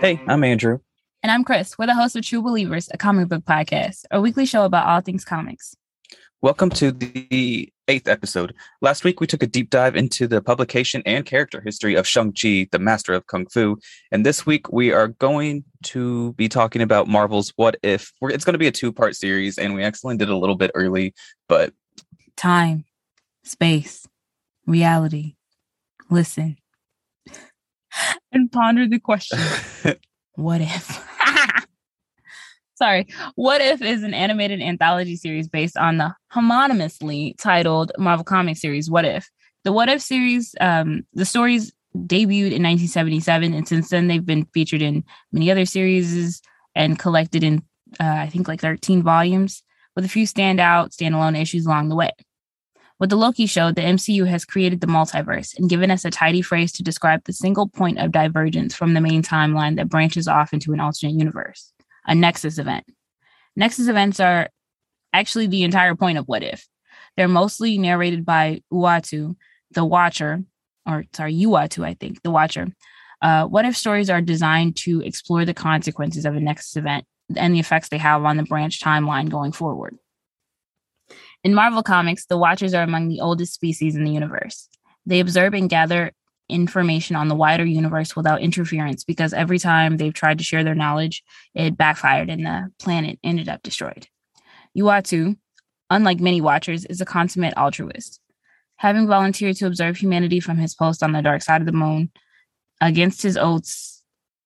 Hey, I'm Andrew. And I'm Chris. We're the hosts of True Believers, a comic book podcast, a weekly show about all things comics. Welcome to the 8th episode. Last week, we took a deep dive into the publication and character history of Shang-Chi, the Master of Kung Fu. And this week, we are going to be talking about Marvel's What If. It's going to be a 2-part series, and we actually did a little bit early, but... Time, space, reality. Listen. And ponder the question. What if? Sorry. What If is an animated anthology series based on the homonymously titled Marvel Comics series, What If. The What If series, the stories debuted in 1977, and since then they've been featured in many other series and collected in, I think, like 13 volumes, with a few standalone issues along the way. With the Loki show, the MCU has created the multiverse and given us a tidy phrase to describe the single point of divergence from the main timeline that branches off into an alternate universe, a Nexus event. Nexus events are actually the entire point of What If. They're mostly narrated by Uatu, the Watcher, Uatu, I think, the Watcher. What If stories are designed to explore the consequences of a Nexus event and the effects they have on the branch timeline going forward. In Marvel Comics, the Watchers are among the oldest species in the universe. They observe and gather information on the wider universe without interference because every time they've tried to share their knowledge, it backfired and the planet ended up destroyed. Uatu, unlike many Watchers, is a consummate altruist. Having volunteered to observe humanity from his post on the dark side of the moon, against his oaths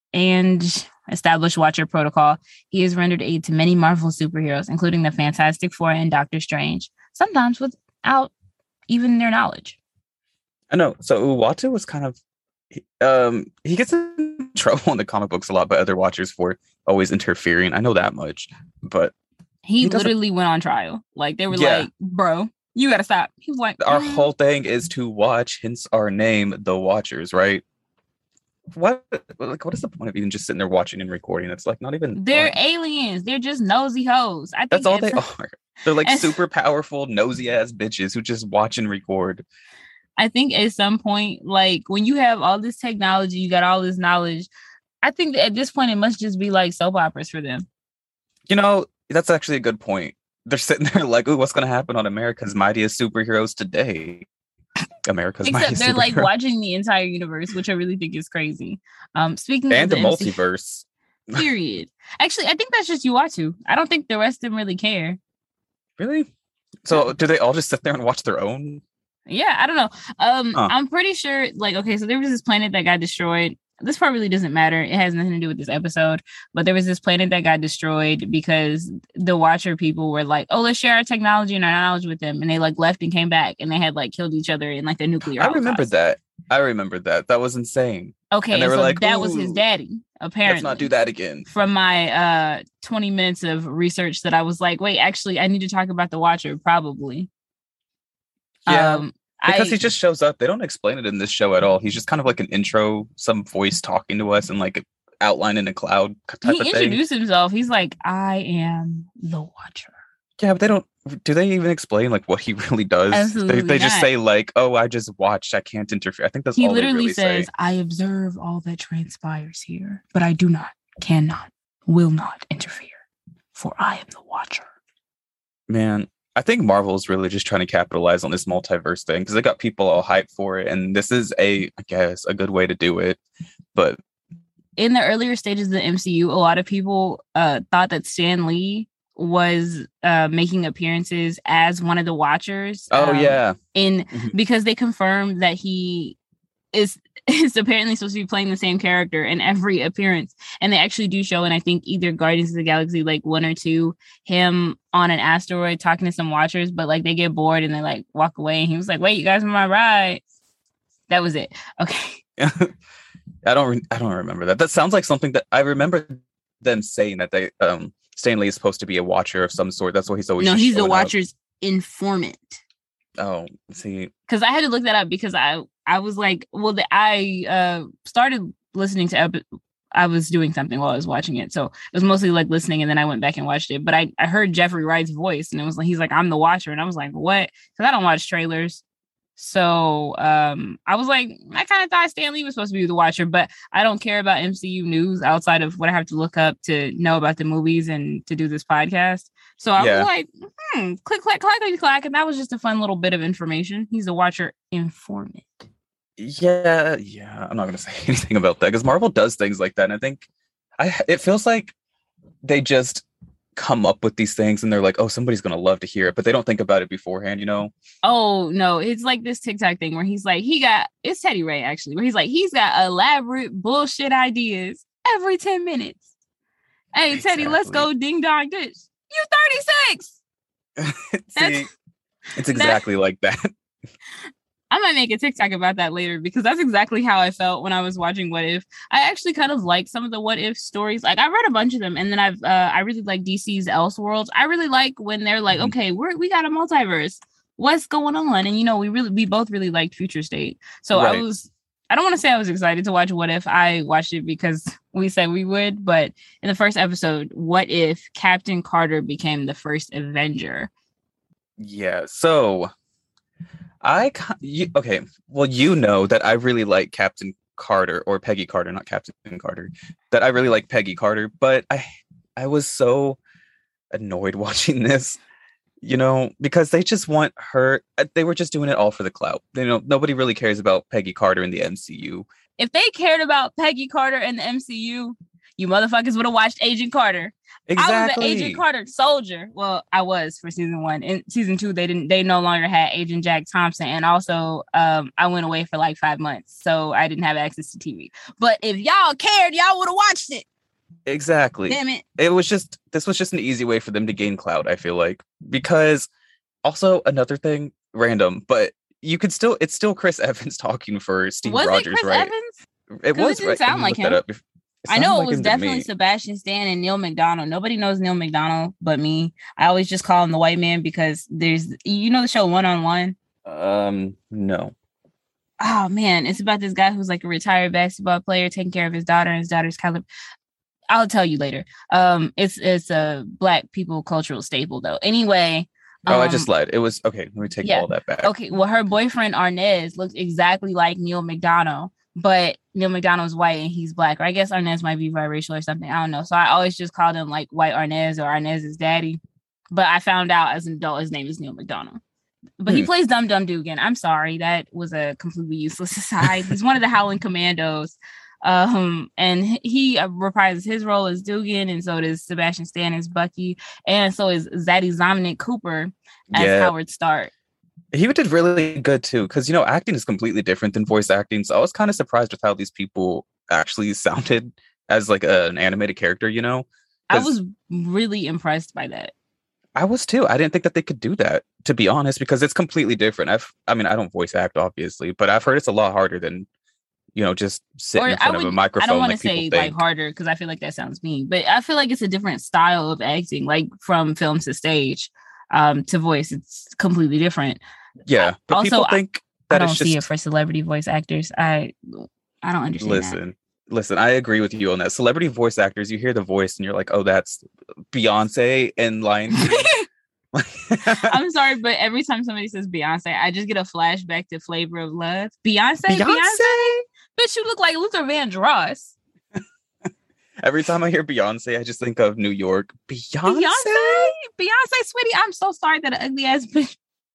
and established Watcher protocol, he has rendered aid to many Marvel superheroes, including the Fantastic Four and Doctor Strange, sometimes without even their knowledge. I know. So Uatu was kind of, he gets in trouble in the comic books a lot by other Watchers for always interfering. I know that much, but he literally went on trial. Like they were like, bro, you got to stop. He was like, our whole thing is to watch, hence our name, the Watchers, right? What is the point of even just sitting there watching and recording? It's like not even. They're aliens. They're just nosy hoes. I think that's all they are. They're like super powerful, nosy ass bitches who just watch and record. I think at some point, like when you have all this technology, you got all this knowledge. I think that at this point, it must just be like soap operas for them. You know, that's actually a good point. They're sitting there like, ooh, what's going to happen on America's Mightiest Superheroes today? Except they're like watching the entire universe, which I really think is crazy. Speaking and of the multiverse. Period. Actually, I think that's just Uatu. I don't think the rest of them really care. Really? So do they all just sit there and watch their own? Yeah, I don't know. I'm pretty sure, like, okay, so there was this planet that got destroyed. This part really doesn't matter. It has nothing to do with this episode. But there was this planet that got destroyed because the Watcher people were like, oh, let's share our technology and our knowledge with them. And they like left and came back and they had like killed each other in like a nuclear holocaust. I remember that. That was insane. Okay, and they were so like, that was his daddy, apparently. Let's not do that again. From my 20 minutes of research that I was like, wait, actually, I need to talk about the Watcher, probably. Yeah. Because he just shows up. They don't explain it in this show at all. He's just kind of like an intro, some voice talking to us and like outline in a cloud type of thing. He introduced himself. He's like, I am the Watcher. Yeah, but they don't. Do they even explain like what he really does? Absolutely they just say like, oh, I just watched. I can't interfere. I think that's all they really say. He literally says, I observe all that transpires here, but I do not, cannot, will not interfere, for I am the Watcher. Man. I think Marvel is really just trying to capitalize on this multiverse thing because they got people all hyped for it. And this is I guess, a good way to do it. But in the earlier stages of the MCU, a lot of people thought that Stan Lee was making appearances as one of the Watchers. Because they confirmed that he is apparently supposed to be playing the same character in every appearance. And they actually do show in, I think, either Guardians of the Galaxy, like 1 or 2, him on an asteroid talking to some Watchers, but like they get bored and they like walk away. And he was like, wait, you guys on my ride. That was it. Okay. I don't remember that. That sounds like something that I remember them saying that they Stan Lee is supposed to be a Watcher of some sort. That's what he's always. No, he's the Watcher's informant. Oh, see, because I had to look that up because I was like, well, I started listening to I was doing something while I was watching it, so it was mostly like listening, and then I went back and watched it. But I heard Jeffrey Wright's voice, and it was like he's like, I'm the Watcher, and I was like, what? Because I don't watch trailers, So I was like, I kind of thought Stan Lee was supposed to be the Watcher, but I don't care about MCU news outside of what I have to look up to know about the movies and to do this podcast. So I was Yeah. like, click, clack, clack, clack, and that was just a fun little bit of information. He's a Watcher informant. Yeah, I'm not gonna say anything about that because Marvel does things like that, and I think it feels like they just come up with these things and they're like, oh, somebody's gonna love to hear it, but they don't think about it beforehand, you know? Oh no, it's like this TikTok thing where he's like, it's Teddy Ray actually, where he's like, he's got elaborate bullshit ideas every 10 minutes. Hey, Teddy, let's go ding dong dish. You 36. See, it's exactly like that. I might make a TikTok about that later because that's exactly how I felt when I was watching What If. I actually kind of like some of the What If stories. Like I read a bunch of them, and then I really like DC's Elseworlds. I really like when they're like, okay, we got a multiverse. What's going on? And you know, we both really liked Future State. So right. I don't want to say I was excited to watch What If. I watched it because we said we would, but in the first episode, what if Captain Carter became the first Avenger? Yeah. So okay. Well, you know that I really like Captain Carter or Peggy Carter, not Captain Carter. That I really like Peggy Carter, but I was so annoyed watching this, you know, because they just want her. They were just doing it all for the clout. You know, nobody really cares about Peggy Carter in the MCU. If they cared about Peggy Carter in the MCU, you motherfuckers would have watched Agent Carter. Exactly. I was an Agent Carter soldier. Well, I was for season 1. In season 2, they no longer had Agent Jack Thompson. And also, I went away for like 5 months, so I didn't have access to TV. But if y'all cared, y'all would have watched it. Exactly. Damn it. This was just an easy way for them to gain clout, I feel like. Because also another thing, random, but it's still Chris Evans talking for Steve Rogers, it Chris right? Evans? It was, it didn't right? sound like him. I know it was definitely Sebastian Stan and Neil McDonough. Nobody knows Neil McDonough but me. I always just call him the white man because there's, you know, the show One on One. No. Oh man, it's about this guy who's like a retired basketball player taking care of his daughter, and his daughter's I'll tell you later. It's a Black people cultural staple though. Anyway. I just lied. It was okay. Let me take all that back. Okay, well, her boyfriend Arnez looks exactly like Neil McDonough. But Neil McDonald's white and he's Black. Or I guess Arnez might be biracial or something. I don't know. So I always just called him like White Arnez or Arnez's daddy. But I found out as an adult his name is Neil McDonough. But he plays Dum Dum Dugan. I'm sorry. That was a completely useless aside. He's one of the Howling Commandos. And he reprises his role as Dugan, and so does Sebastian Stan as Bucky, and so is Zadie Dominic Cooper as Howard Stark. He did really good too, because you know, acting is completely different than voice acting. So I was kind of surprised with how these people actually sounded as like an animated character. You know, I was really impressed by that. I was too. I didn't think that they could do that, to be honest, because it's completely different. I mean, I don't voice act obviously, but I've heard it's a lot harder than, you know, just sitting in front of a microphone. I don't want to say like harder because I feel like that sounds mean, but I feel like it's a different style of acting, like from film to stage, to voice. It's completely different. Yeah, but also, people think that I don't see it for celebrity voice actors. I don't understand. Listen, I agree with you on that. Celebrity voice actors, you hear the voice and you're like, oh, that's Beyonce in Lion King. I'm sorry, but every time somebody says Beyonce, I just get a flashback to Flavor of Love. Beyonce? Bitch, you look like Luther Vandross. Every time I hear Beyonce, I just think of New York. Beyonce, sweetie. I'm so sorry that ugly ass bitch.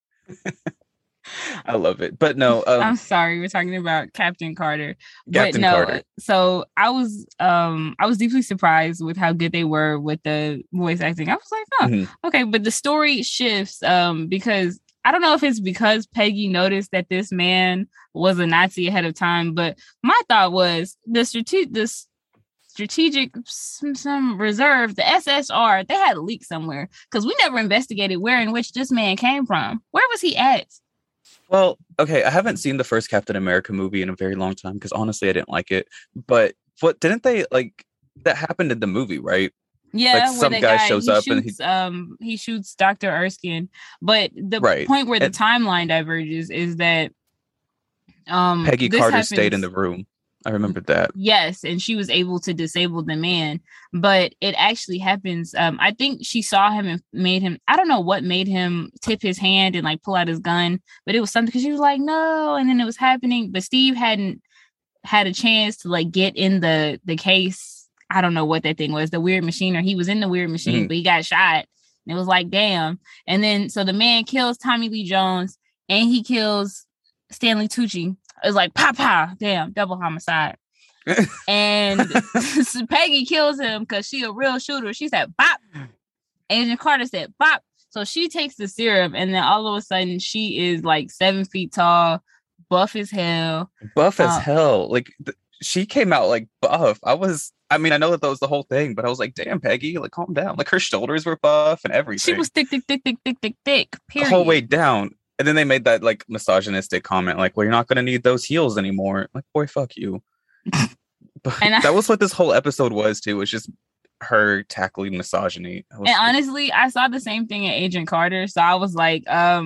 I love it, but no. I'm sorry, we're talking about Captain Carter. Carter. So I was deeply surprised with how good they were with the voice acting. I was like, okay, but the story shifts because I don't know if it's because Peggy noticed that this man was a Nazi ahead of time, but my thought was the strategic some reserve, the SSR, they had a leak somewhere because we never investigated where in which this man came from. Where was he at? Well, okay, I haven't seen the first Captain America movie in a very long time because honestly, I didn't like it. But what didn't they like? That happened in the movie, right? Yeah, like some guy shows up shoots, and he shoots Dr. Erskine. But the point where the timeline diverges is that Peggy Carter stayed in the room. I remembered that. Yes, and she was able to disable the man, but it actually happens. I think she saw him and made him, I don't know what made him tip his hand and like pull out his gun, but it was something because she was like, no, and then it was happening. But Steve hadn't had a chance to like get in the case. I don't know what that thing was, the weird machine, or he was in the weird machine, but he got shot. And it was like, damn. And then so the man kills Tommy Lee Jones and he kills Stanley Tucci. It was like, pa, damn, double homicide. And Peggy kills him because she a real shooter. She said, bop. Agent Carter said, bop. So she takes the serum, and then all of a sudden she is like 7 feet tall, buff as hell. Like she came out like buff. I mean, I know that was the whole thing, but I was like, damn, Peggy, like calm down. Like her shoulders were buff and everything. She was thick, period. The whole way down. And then they made that like misogynistic comment, like, well, you're not going to need those heels anymore. Like, boy, fuck you. But that was what this whole episode was, too. It was just her tackling misogyny. And honestly, I saw the same thing in Agent Carter. So I was like,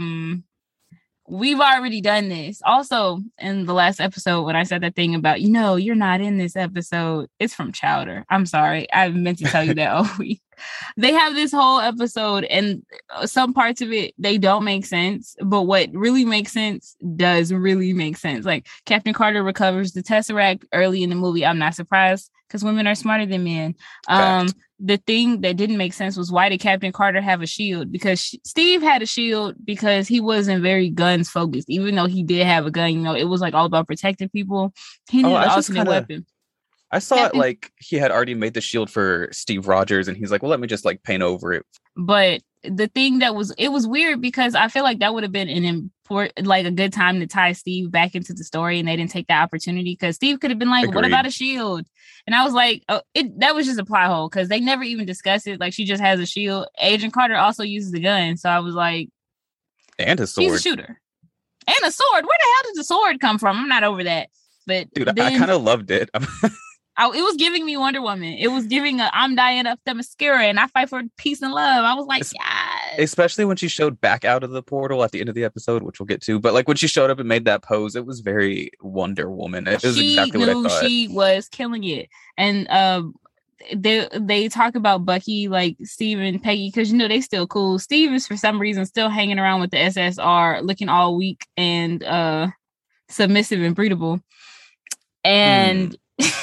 we've already done this. Also, in the last episode, when I said that thing about, you're not in this episode, it's from Chowder. I'm sorry. I meant to tell you that all week. They have this whole episode, and some parts of it, they don't make sense. But what really makes sense does really make sense. Like Captain Carter recovers the Tesseract early in the movie. I'm not surprised because women are smarter than men. The thing that didn't make sense was, why did Captain Carter have a shield? Because Steve had a shield because he wasn't very guns focused, even though he did have a gun. It was like all about protecting people. He needed an alternate weapon. I saw it like he had already made the shield for Steve Rogers, and he's like, well, let me just like paint over it. But the thing it was weird because I feel like that would have been a good time to tie Steve back into the story, and they didn't take that opportunity because Steve could have been like, Agreed. What about a shield? And I was like, that was just a plot hole because they never even discussed it. Like, she just has a shield. Agent Carter also uses the gun. So I was like, and a sword. He's a shooter. And a sword. Where the hell did the sword come from? I'm not over that. But dude, I kind of loved it. It was giving me Wonder Woman. It was giving I'm Diana Themyscira and I fight for peace and love. I was like, yes. Especially when she showed back out of the portal at the end of the episode, which we'll get to. But like when she showed up and made that pose, it was very Wonder Woman. It was exactly what I thought. She was killing it. And they talk about Bucky, like Steve and Peggy, because they still cool. Steve is for some reason still hanging around with the SSR, looking all weak and submissive and breedable. And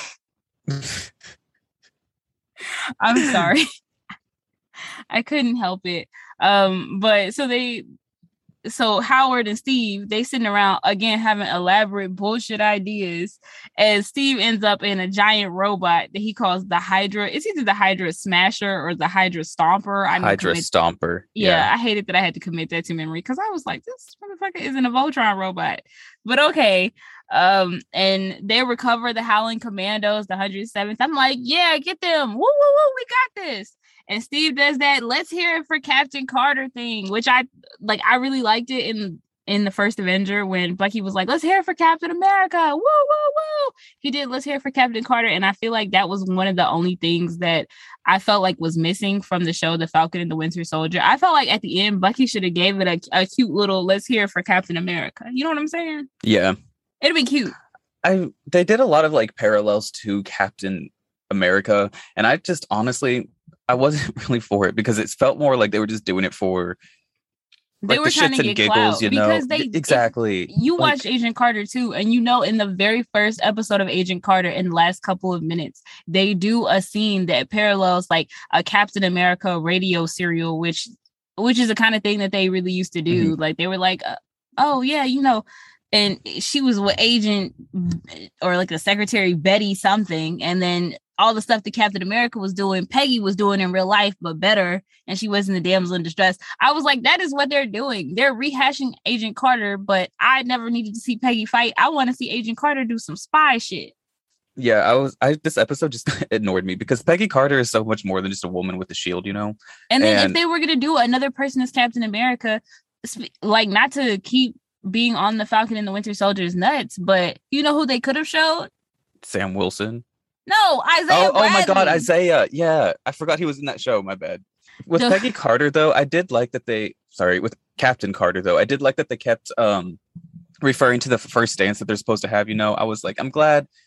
I'm sorry. I couldn't help it. But so Howard and Steve, they sitting around again having elaborate bullshit ideas, and Steve ends up in a giant robot that he calls the Hydra. It's either the Hydra Smasher or the Hydra Stomper. Hydra Stomper. Yeah, I hated that I had to commit that to memory because I was like, this motherfucker isn't a Voltron robot. But okay. And they recover the Howling Commandos, the 107th. I'm like, yeah, get them. Woo, woo, woo, we got this. And Steve does that let's hear it for Captain Carter thing, which I really liked it in the first Avenger when Bucky was like, let's hear it for Captain America. Woo, woo, woo. He did let's hear it for Captain Carter. And I feel like that was one of the only things that I felt like was missing from the show, The Falcon and the Winter Soldier. I felt like at the end, Bucky should have gave it a cute little let's hear it for Captain America. You know what I'm saying? Yeah. It'd be cute. They did a lot of like parallels to Captain America, and I just honestly I wasn't really for it because it felt more like they were just doing it for they like were the trying shits to and get giggles, clout, because exactly. You watched Agent Carter too, and in the very first episode of Agent Carter, in the last couple of minutes, they do a scene that parallels like a Captain America radio serial, which is the kind of thing that they really used to do. Mm-hmm. Like they were like, oh yeah, and she was with Agent or like the Secretary Betty something. And then all the stuff that Captain America was doing, Peggy was doing in real life, but better. And she wasn't the damsel in distress. I was like, that is what they're doing. They're rehashing Agent Carter, but I never needed to see Peggy fight. I want to see Agent Carter do some spy shit. Yeah, this episode just ignored me because Peggy Carter is so much more than just a woman with a shield, And then if they were going to do another person as Captain America, like not to keep being on the Falcon and the Winter Soldier is nuts, but you know who they could have showed? Sam Wilson. No, Isaiah Bradley. Oh my God, Isaiah. Yeah, I forgot he was in that show. My bad. With Peggy Carter, though, I did like that with Captain Carter, though, I did like that they kept referring to the first dance that they're supposed to have. I was like, I'm glad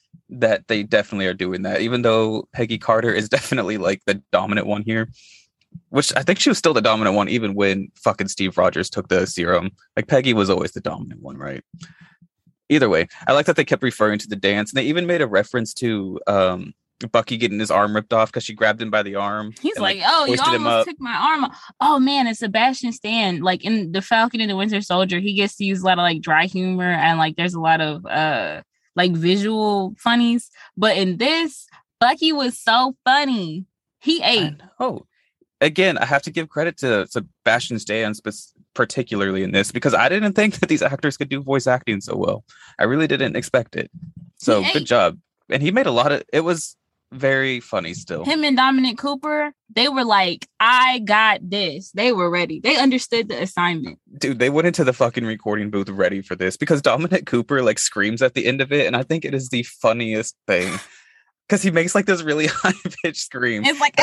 that they definitely are doing that, even though Peggy Carter is definitely like the dominant one here, which I think she was still the dominant one even when fucking Steve Rogers took the serum. Like Peggy was always the dominant one, right? Either way, I like that they kept referring to the dance, and they even made a reference to Bucky getting his arm ripped off because she grabbed him by the arm. He's like, "Oh, you almost took my arm off." Oh man, and Sebastian Stan, like in the Falcon and the Winter Soldier, he gets to use a lot of like dry humor and like there's a lot of like visual funnies. But in this, Bucky was so funny. He ate. Oh, again, I have to give credit to Sebastian Stan particularly in this, because I didn't think that these actors could do voice acting so well. I really didn't expect it. So good job. And he made a lot of it. Was very funny still. Him and Dominic Cooper, they were like, I got this. They were ready. They understood the assignment. Dude, they went into the fucking recording booth ready for this, because Dominic Cooper like screams at the end of it, and I think it is the funniest thing. Because he makes like this really high-pitched scream. It's like, and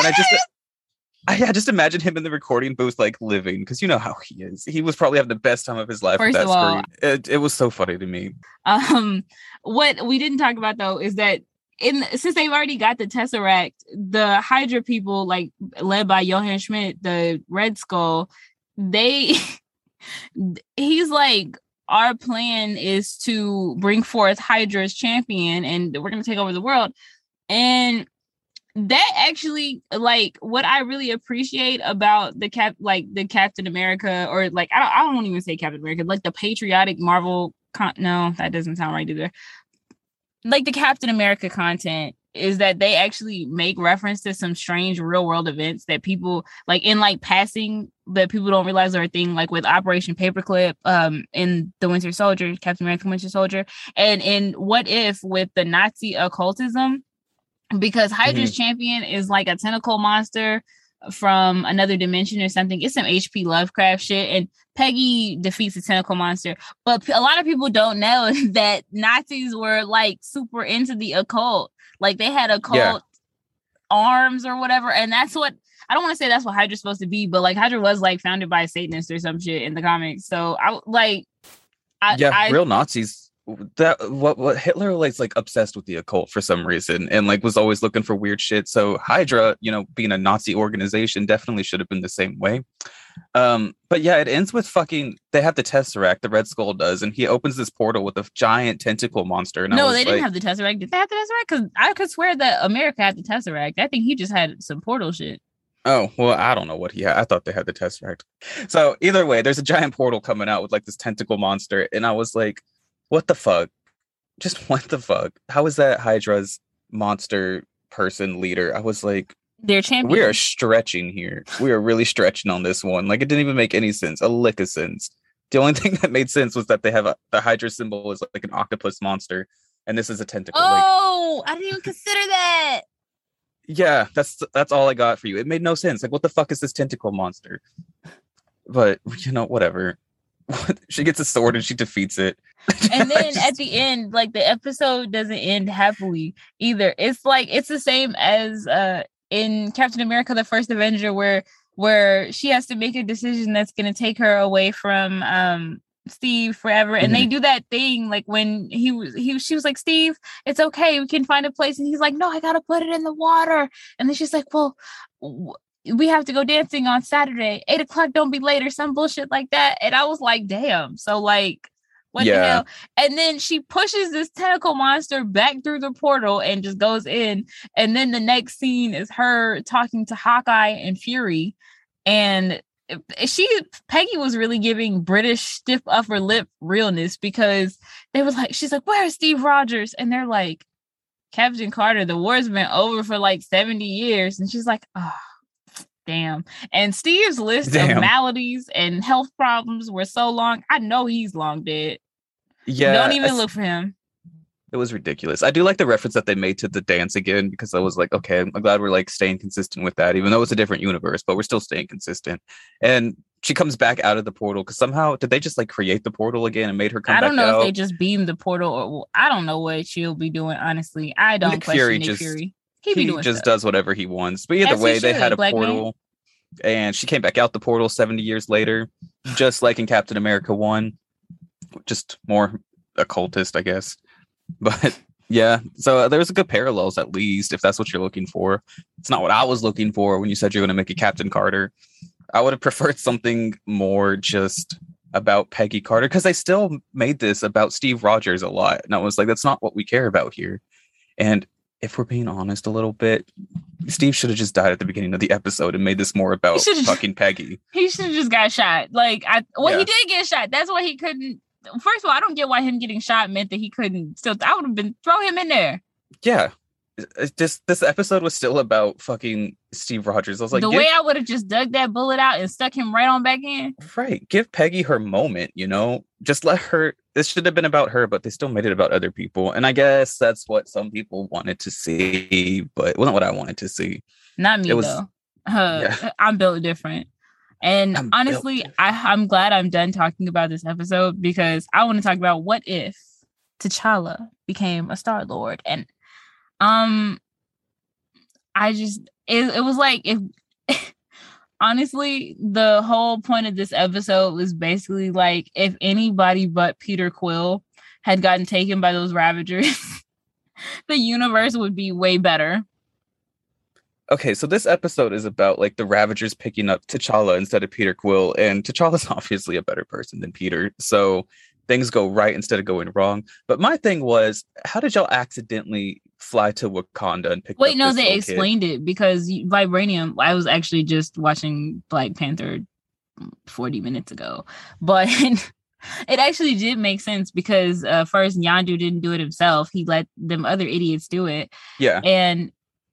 I just imagine him in the recording booth, like living, because you know how he is. He was probably having the best time of his life with that scream. It was so funny to me. What we didn't talk about though is that since they've already got the Tesseract, the Hydra people, like led by Johann Schmidt, the Red Skull, he's like, our plan is to bring forth Hydra's champion, and we're gonna take over the world. And that actually, like, what I really appreciate about the Captain America, or like I don't even say Captain America, like the patriotic Marvel no, that doesn't sound right either. Like the Captain America content is that they actually make reference to some strange real world events that people like in like passing that people don't realize are a thing, like with Operation Paperclip, in the Winter Soldier, Captain America Winter Soldier, and in What If with the Nazi occultism. Because Hydra's champion is like a tentacle monster from another dimension or something. It's some HP Lovecraft shit. And Peggy defeats the tentacle monster. But a lot of people don't know that Nazis were like super into the occult. Like they had occult arms or whatever. And that's what, I don't want to say that's what Hydra's supposed to be, but like Hydra was like founded by a Satanist or some shit in the comics. So real Nazis. That what Hitler was like obsessed with the occult for some reason, and like was always looking for weird shit. So Hydra, you know, being a Nazi organization, definitely should have been the same way. But yeah, it ends with fucking, they have the Tesseract, the Red Skull does, and he opens this portal with a giant tentacle monster. And no, they didn't have the Tesseract. Did they have the Tesseract? Because I could swear that America had the Tesseract. I think he just had some portal shit. Oh, well, I don't know what he had. I thought they had the Tesseract. So either way, there's a giant portal coming out with like this tentacle monster, and I was like, what the fuck? Just what the fuck? How is that Hydra's monster person leader? I was like, their champion. We are stretching here. We are really stretching on this one. Like, it didn't even make any sense. A lick of sense. The only thing that made sense was that they have the Hydra symbol is like an octopus monster, and this is a tentacle. Oh, I didn't even consider that. Yeah, that's all I got for you. It made no sense. Like, what the fuck is this tentacle monster? But you know, whatever. She gets a sword and she defeats it. And then at the end, like the episode doesn't end happily either. It's like it's the same as in Captain America: The First Avenger, where she has to make a decision that's going to take her away from Steve forever. And they do that thing like when she was like, Steve, it's okay, we can find a place, and he's like, no, I gotta put it in the water. And then she's like, well, we have to go dancing on Saturday, 8:00, don't be late, or some bullshit like that. And I was like, damn. So like, what the hell? And then she pushes this tentacle monster back through the portal and just goes in. And then the next scene is her talking to Hawkeye and Fury. And Peggy was really giving British stiff upper lip realness, because they were like, she's like, where's Steve Rogers? And they're like, Captain Carter, the war's been over for like 70 years. And she's like, oh, damn. And Steve's list of maladies and health problems were so long. I know he's long dead. Yeah. Don't even look for him. It was ridiculous. I do like the reference that they made to the dance again, because I was like, okay, I'm glad we're like staying consistent with that, even though it's a different universe, but we're still staying consistent. And she comes back out of the portal, because somehow, did they just like create the portal again and made her come back out? I don't know if they just beamed the portal, or I don't know what she'll be doing, honestly. I don't question Nick Fury. He just does whatever he wants. But either way, they had a portal, and she came back out the portal 70 years later, just like in Captain America 1, just more occultist, I guess. But Yeah, so there's a good parallels at least if that's what you're looking for. It's not what I was looking for when you said you're going to make a Captain Carter. I would have preferred something more just about Peggy Carter because I still made this about Steve Rogers a lot, and I was like, that's not what we care about here. And if we're being honest a little bit, Steve should have just died at the beginning of the episode and made this more about fucking Peggy. He should have just got shot. Like, he did get shot. That's why he couldn't. First of all, I don't get why him getting shot meant that he couldn't still. I would have been throw him in there. Yeah, this episode was still about fucking Steve Rogers. I was like, the way I would have just dug that bullet out and stuck him right on back in. Right, give Peggy her moment. Just let her. This should have been about her, but they still made it about other people. And I guess that's what some people wanted to see, but it wasn't what I wanted to see. Not me though. Yeah. I'm built different. And honestly, I'm glad I'm done talking about this episode because I want to talk about what if T'Challa became a Star-Lord. And it was like if honestly, the whole point of this episode was basically like if anybody but Peter Quill had gotten taken by those Ravagers, the universe would be way better. Okay, so this episode is about like the Ravagers picking up T'Challa instead of Peter Quill, and T'Challa's obviously a better person than Peter, so things go right instead of going wrong. But my thing was, how did y'all accidentally fly to Wakanda and pick up this little kid? They explained it because vibranium. I was actually just watching Black Panther 40 minutes ago, but it actually did make sense because first Yondu didn't do it himself; he let them other idiots do it. Yeah, and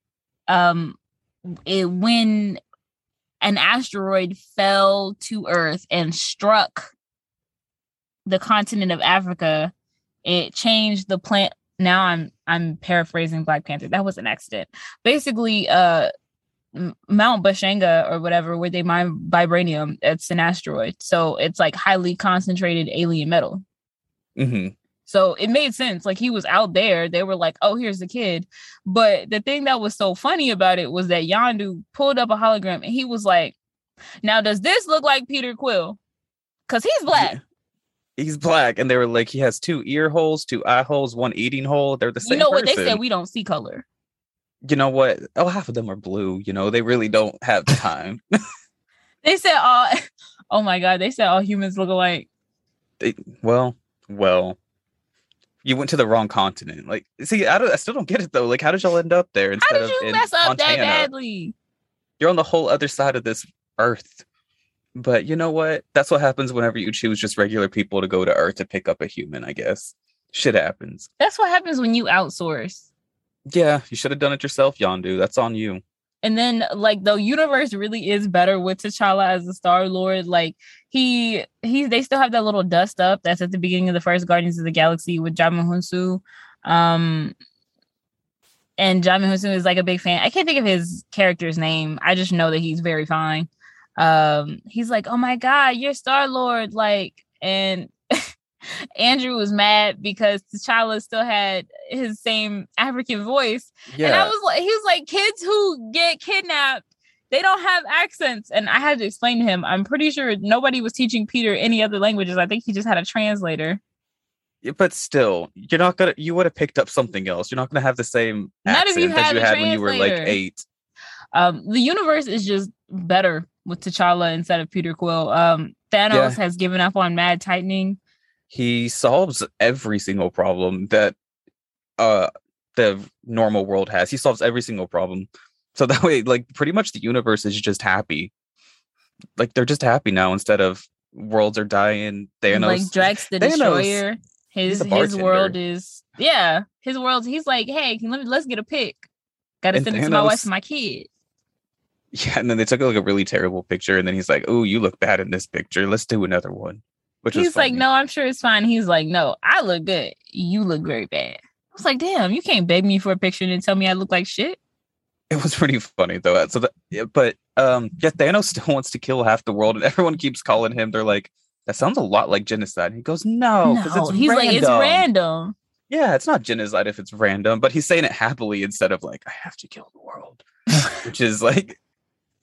when an asteroid fell to Earth and struck the continent of Africa, it changed the plant. Now I'm paraphrasing Black Panther. That was an accident. Basically, Mount Bashanga or whatever, where they mine vibranium, it's an asteroid. So it's like highly concentrated alien metal. Mm-hmm. So it made sense. Like he was out there. They were like, oh, here's the kid. But the thing that was so funny about it was that Yondu pulled up a hologram and he was like, now, does this look like Peter Quill? Because he's black. Yeah. He's black. And they were like, he has 2 ear holes, 2 eye holes, 1 eating hole. They're the same person. What they said? We don't see color. You know what? Oh, half of them are blue. They really don't have time. They said, oh my God. They said all humans look alike. Well. You went to the wrong continent. Like, see, I still don't get it though. Like, how did y'all end up there instead of in mess up Montana? That badly? You're on the whole other side of this Earth. But you know what? That's what happens whenever you choose just regular people to go to Earth to pick up a human, I guess. Shit happens. That's what happens when you outsource. Yeah, you should have done it yourself, Yondu. That's on you. And then, like, the universe really is better with T'Challa as a Star-Lord. Like, they still have that little dust up that's at the beginning of the first Guardians of the Galaxy with Djimon Hounsou. And Djimon Hounsou is, like, a big fan. I can't think of his character's name. I just know that he's very fine. He's like, oh, my God, you're Star-Lord. Like, and Andrew was mad because T'Challa still had his same African voice. Yeah. And he was like, kids who get kidnapped, they don't have accents. And I had to explain to him, I'm pretty sure nobody was teaching Peter any other languages. I think he just had a translator. Yeah, but still, you would have picked up something else. You're not going to have the same accent that you had when you were like 8. The universe is just better with T'Challa instead of Peter Quill. Thanos has given up on mad tightening. He solves every single problem that the normal world has. He solves every single problem. So that way, like, pretty much the universe is just happy. Like, they're just happy now instead of worlds are dying. Thanos. Like, Drax the Destroyer. His world is... Yeah. His world, he's like, hey, let's get a pic. Gotta send it to my wife and my kid. Yeah, and then they took like a really terrible picture, and then he's like, oh, you look bad in this picture. Let's do another one. He's like, no, I'm sure it's fine. He's like, no, I look good. You look very bad. I was like, damn, you can't beg me for a picture and tell me I look like shit. It was pretty funny though. But Thanos still wants to kill half the world, and everyone keeps calling him. They're like, that sounds a lot like genocide. And he goes, no, because it's he's random. Like, it's random. Yeah, it's not genocide if it's random, but he's saying it happily instead of like, I have to kill the world, which is like,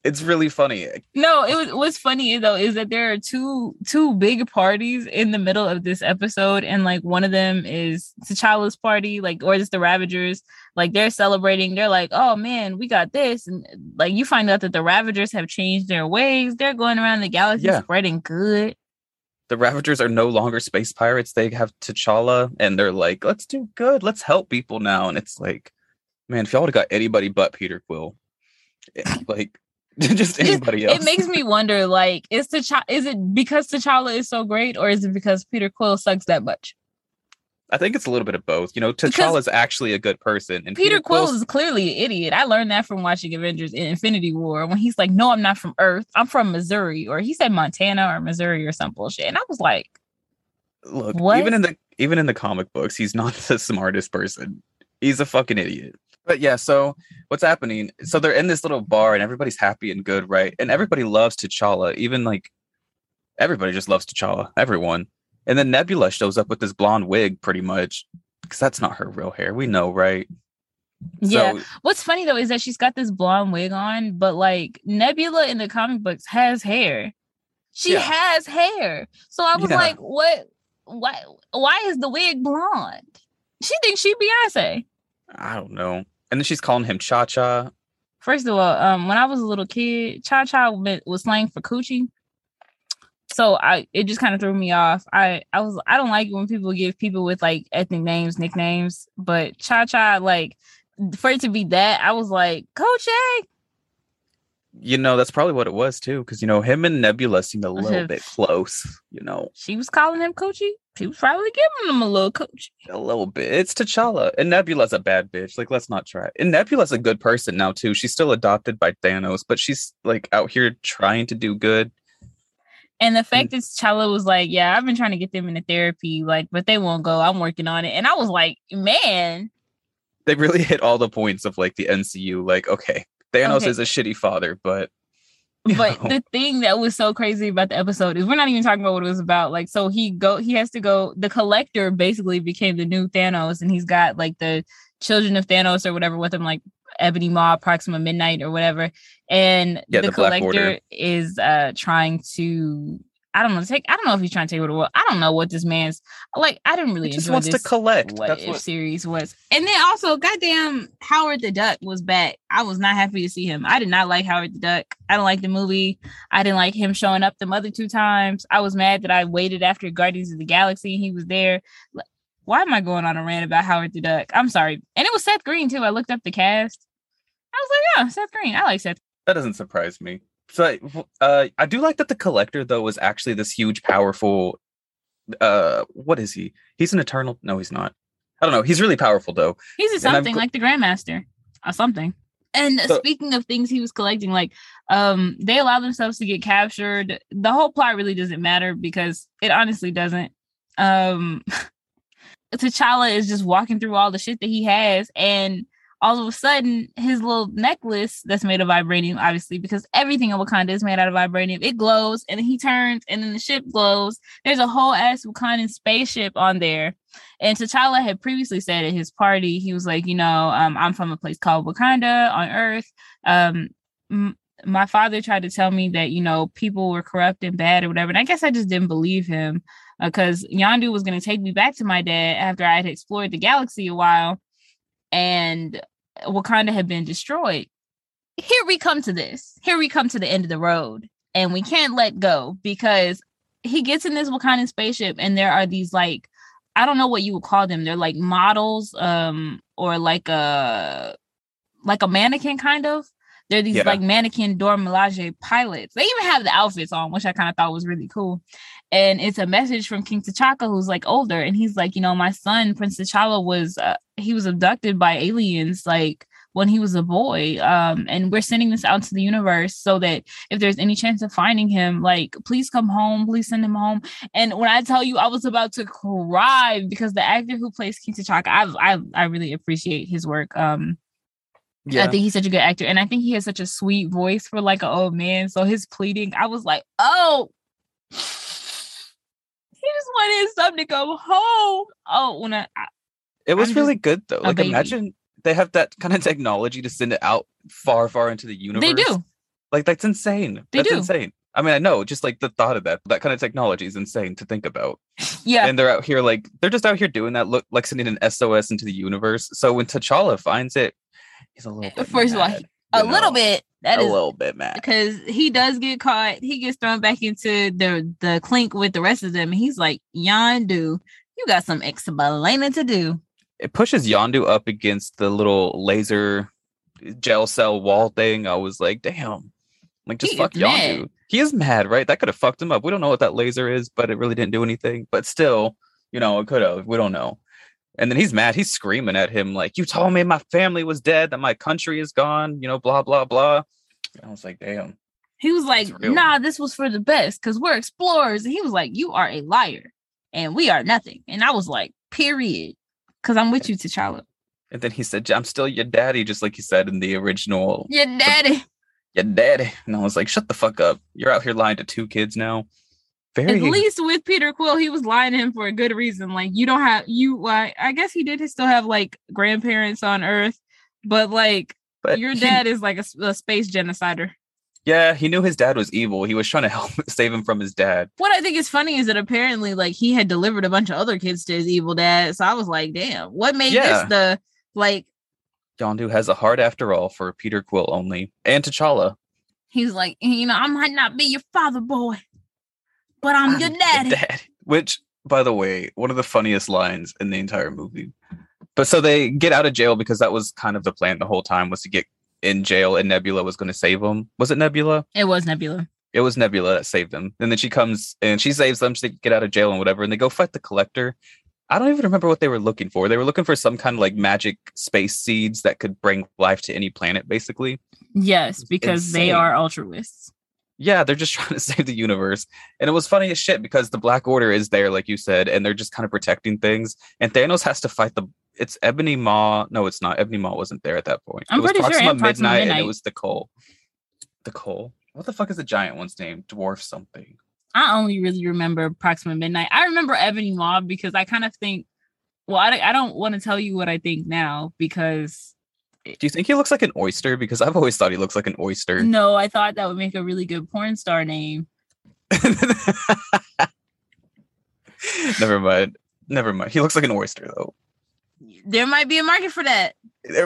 It's really funny. No, what's funny though is that there are two big parties in the middle of this episode, and like one of them is T'Challa's party, like, or it's the Ravagers. Like they're celebrating, they're like, oh man, we got this. And like you find out that the Ravagers have changed their ways. They're going around the galaxy spreading good. The Ravagers are no longer space pirates. They have T'Challa, and they're like, let's do good. Let's help people now. And it's like, man, if y'all would have got anybody but Peter Quill, like just anybody else. It makes me wonder, like, is it because T'Challa is so great, or is it because Peter Quill sucks that much? I think it's a little bit of both. You know, T'Challa is actually a good person, and Peter Quill is clearly an idiot. I learned that from watching Avengers in Infinity War when he's like, "No, I'm not from Earth. I'm from Missouri," or he said Montana or Missouri or some bullshit, and I was like, "Look, what?" even in the comic books, he's not the smartest person. He's a fucking idiot. But yeah, so what's happening? So they're in this little bar, and everybody's happy and good, right? And everybody loves T'Challa. Even like everybody just loves T'Challa. Everyone. And then Nebula shows up with this blonde wig, pretty much, because that's not her real hair. We know, right? Yeah. So, what's funny, though, is that she's got this blonde wig on, but, like, Nebula in the comic books has hair. She has hair. So I was like, what? Why is the wig blonde? She thinks she Beyonce. I don't know. And then she's calling him Cha-Cha. First of all, when I was a little kid, Cha-Cha was slang for coochie. So it just kind of threw me off. I don't like it when people give people with like ethnic names nicknames, but Cha-Cha, like, for it to be that, I was like, Coach A. You know, that's probably what it was too, because you know him and Nebula seemed a little bit close. You know, she was calling him Coachy. She was probably giving him a little coach. A little bit. It's T'Challa, and Nebula's a bad bitch. Like, let's not try. And Nebula's a good person now too. She's still adopted by Thanos, but she's like out here trying to do good. And the fact that T'Challa was like, yeah, I've been trying to get them into therapy, like, but they won't go. I'm working on it. And I was like, man. They really hit all the points of like the MCU. Like, okay, Thanos is a shitty father, but the thing that was so crazy about the episode is we're not even talking about what it was about. Like, so he has to go. The Collector basically became the new Thanos, and he's got like the children of Thanos or whatever with him, like Ebony Maw, Proxima Midnight, or whatever. And the Collector is trying to, I don't know if he's trying to take over the world. I don't know what this man's like. I didn't really enjoy wants this to collect. What If series was. And then also, goddamn, Howard the Duck was back. I was not happy to see him. I did not like Howard the Duck. I don't like the movie. I didn't like him showing up the other 2 times. I was mad that I waited after Guardians of the Galaxy and he was there. Why am I going on a rant about Howard the Duck? I'm sorry. And it was Seth Green too. I looked up the cast. I was like, yeah, Seth Green. I like Seth. That doesn't surprise me. So I do like that the Collector, though, was actually this huge, powerful. What is he? He's an Eternal. No, he's not. I don't know. He's really powerful, though. He's something like the Grandmaster or something. And speaking of things he was collecting, like they allow themselves to get captured. The whole plot really doesn't matter because it honestly doesn't. T'Challa is just walking through all the shit that he has, and all of a sudden, his little necklace that's made of vibranium, obviously, because everything in Wakanda is made out of vibranium, it glows, and then he turns, and then the ship glows. There's a whole ass Wakandan spaceship on there. And T'Challa had previously said at his party, he was like, you know, I'm from a place called Wakanda on Earth. My father tried to tell me that, you know, people were corrupt and bad or whatever. And I guess I just didn't believe him because Yondu was going to take me back to my dad after I had explored the galaxy a while. And Wakanda had been destroyed. Here we come to this. Here we come to the end of the road. And we can't let go because he gets in this Wakandan spaceship and there are these, like, I don't know what you would call them. They're like models or like a mannequin kind of. They're these like mannequin Dora Milaje pilots. They even have the outfits on, which I kind of thought was really cool. And it's a message from King T'Chaka, who's like older. And he's like, you know, my son, Prince T'Challa, was abducted by aliens like when he was a boy. And we're sending this out to the universe so that if there's any chance of finding him, like, please come home. Please send him home. And when I tell you, I was about to cry because the actor who plays King T'Chaka, I really appreciate his work. I think he's such a good actor. And I think he has such a sweet voice for like an old man. So his pleading, I was like, oh, he just wanted his son to go home. Oh, it was really good though. Like, imagine they have that kind of technology to send it out far, far into the universe. They do. Like, that's insane. They That's do. insane. I mean, I know, just like the thought of that kind of technology is insane to think about. Yeah. And they're out here, like, they're just out here doing that, look like sending an SOS into the universe. So when T'Challa finds it, he's a little bit First mad, of all, little bit. That a is little bit mad. because he does get caught. He gets thrown back into the clink with the rest of them. And he's like, Yondu, you got some explaining to do. It pushes Yondu up against the little laser gel cell wall thing. I was like, damn. Like, just fuck Yondu. Mad. He is mad, right? That could have fucked him up. We don't know what that laser is, but it really didn't do anything. But still, you know, it could have. We don't know. And then he's mad. He's screaming at him like, you told me my family was dead, that my country is gone, you know, blah, blah, blah. And I was like, damn. He was like, nah, this was for the best because we're explorers. And he was like, you are a liar and we are nothing. And I was like, period. Because I'm with you, T'Challa. And then he said, I'm still your daddy, just like he said in the original. Your daddy. Your daddy. And I was like, shut the fuck up. You're out here lying to two kids now. At least with Peter Quill, he was lying to him for a good reason. Like, you don't have, I guess he did still have, like, grandparents on Earth. But your dad is like a space genocider. Yeah, he knew his dad was evil. He was trying to help save him from his dad. What I think is funny is that apparently, like, he had delivered a bunch of other kids to his evil dad. So I was like, damn, what made this Yondu has a heart after all for Peter Quill only. And T'Challa. He's like, you know, I might not be your father, boy, but I'm your daddy. Which, by the way, one of the funniest lines in the entire movie. But so they get out of jail because that was kind of the plan the whole time, was to get in jail and Nebula was going to save them. Was it Nebula? It was Nebula. It was Nebula that saved them. And then she comes and she saves them. So they get out of jail and whatever. And they go fight the Collector. I don't even remember what they were looking for. They were looking for some kind of like magic space seeds that could bring life to any planet, basically. Yes, because they are altruists. Yeah, they're just trying to save the universe. And it was funny as shit because the Black Order is there, like you said, and they're just kind of protecting things. And Thanos has to fight it's Ebony Maw. No, it's not. Ebony Maw wasn't there at that point. I'm pretty sure Midnight, and it was the Cole. The Cole? What the fuck is the giant one's name? Dwarf something. I only really remember Proxima Midnight. I remember Ebony Maw because I kind of think, well, I don't want to tell you what I think now because... Do you think he looks like an oyster? Because I've always thought he looks like an oyster. No, I thought that would make a really good porn star name. Never mind. He looks like an oyster, though. There might be a market for that.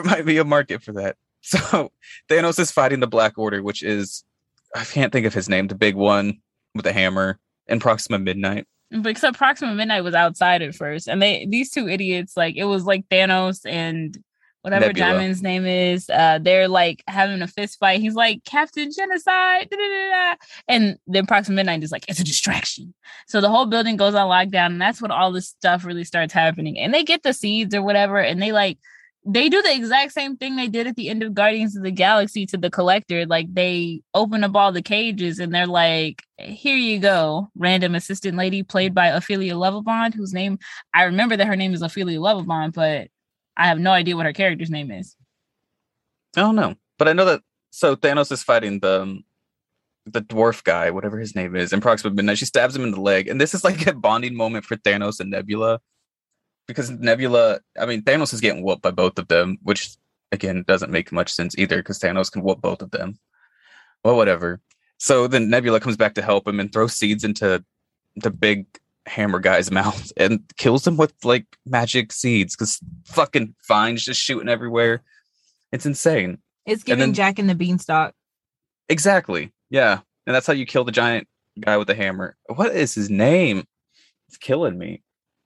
So Thanos is fighting the Black Order, which is, I can't think of his name, the big one with the hammer, and Proxima Midnight. But except Proxima Midnight was outside at first. And these two idiots, like, it was like Thanos and whatever Nebula. Diamond's name is, they're like having a fist fight. He's like, Captain Genocide. Da, da, da, da. And then Proxima Midnight is like, it's a distraction. So the whole building goes on lockdown. And that's when all this stuff really starts happening. And they get the seeds or whatever. And they do the exact same thing they did at the end of Guardians of the Galaxy to the Collector. Like, they open up all the cages and they're like, here you go. Random assistant lady played by Ophelia Lovibond, whose name, I remember that her name is Ophelia Lovibond, but I have no idea what her character's name is. I don't know. But I know that, so Thanos is fighting the dwarf guy, whatever his name is, in Proxima Midnight. She stabs him in the leg. And this is like a bonding moment for Thanos and Nebula. Because Thanos is getting whooped by both of them, which, again, doesn't make much sense either, because Thanos can whoop both of them. Well, whatever. So then Nebula comes back to help him and throws seeds into the big hammer guy's mouth and kills him with, like, magic seeds, because fucking vines just shooting everywhere. It's insane. It's giving Jack and the Beanstalk. Exactly. Yeah. And that's how you kill the giant guy with the hammer. What is his name? It's killing me.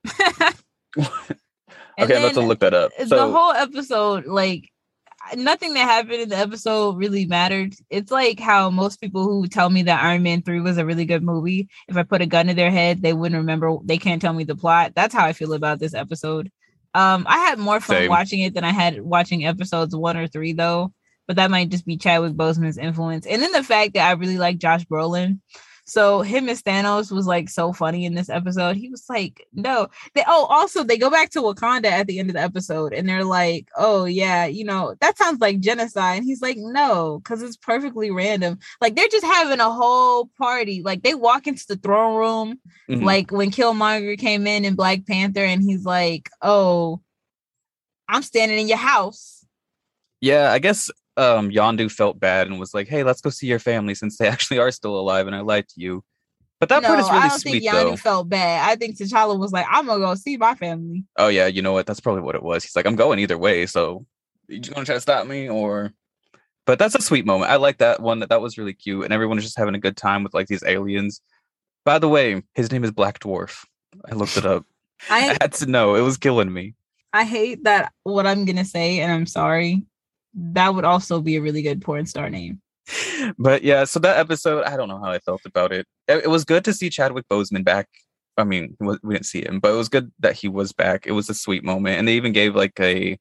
Okay, I'm about to look that up. So the whole episode, like, nothing that happened in the episode really mattered. It's like how most people who tell me that Iron Man 3 was a really good movie, if I put a gun to their head, they wouldn't remember. They can't tell me the plot. That's how I feel about this episode. I had more fun watching it than I had watching episodes 1 or 3, though. But that might just be Chadwick Boseman's influence. And then the fact that I really like Josh Brolin. So him as Thanos was like so funny in this episode. He was like, no. Also, they go back to Wakanda at the end of the episode and they're like, oh, yeah, you know, that sounds like genocide. And he's like, no, because it's perfectly random. Like, they're just having a whole party. Like, they walk into the throne room, like when Killmonger came in Black Panther, and he's like, oh, I'm standing in your house. Yeah, I guess Yondu felt bad and was like, "Hey, let's go see your family since they actually are still alive and I lied to you." But that part No, is I really don't think sweet Yondu though. felt bad. I think T'Challa was like, I'm gonna go see my family. Oh yeah, you know what? That's probably what it was. He's like, "I'm going either way, so you gonna try to stop me or?" But that's a sweet moment. I like that one. That was really cute, and everyone was just having a good time with like these aliens. By the way, his name is Black Dwarf. I looked it up. I I had to know. It was killing me. I hate that what I'm gonna say, and I'm sorry. That would also be a really good porn star name. But yeah, so that episode, I don't know how I felt about it. It was good to see Chadwick Boseman back. I mean, we didn't see him, but it was good that he was back. It was a sweet moment, and they even gave like a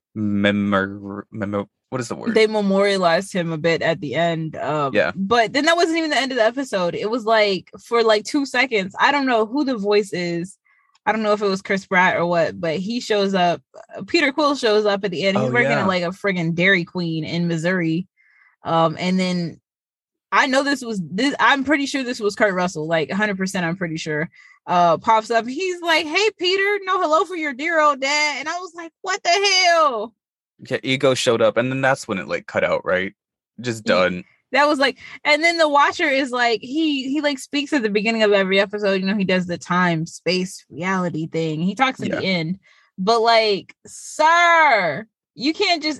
memo. What is the word? They memorialized him a bit at the end. Yeah. But then that wasn't even the end of the episode. It was like for like 2 seconds. I don't know who the voice is. I don't know if it was Chris Pratt or what, but he shows up. Peter Quill shows up at the end. He's Oh working yeah. at like a friggin' Dairy Queen in Missouri. And then I know this. I'm pretty sure this was Kurt Russell, like 100%. I'm pretty sure. Pops up. He's like, "Hey, Peter, no hello for your dear old dad." And I was like, "What the hell?" Yeah, Ego showed up, and then that's when it like cut out, right? Just done. That was like, and then the Watcher is like, he like speaks at the beginning of every episode. You know, he does the time, space, reality thing. He talks at Yeah. the end, but like, sir, you can't just.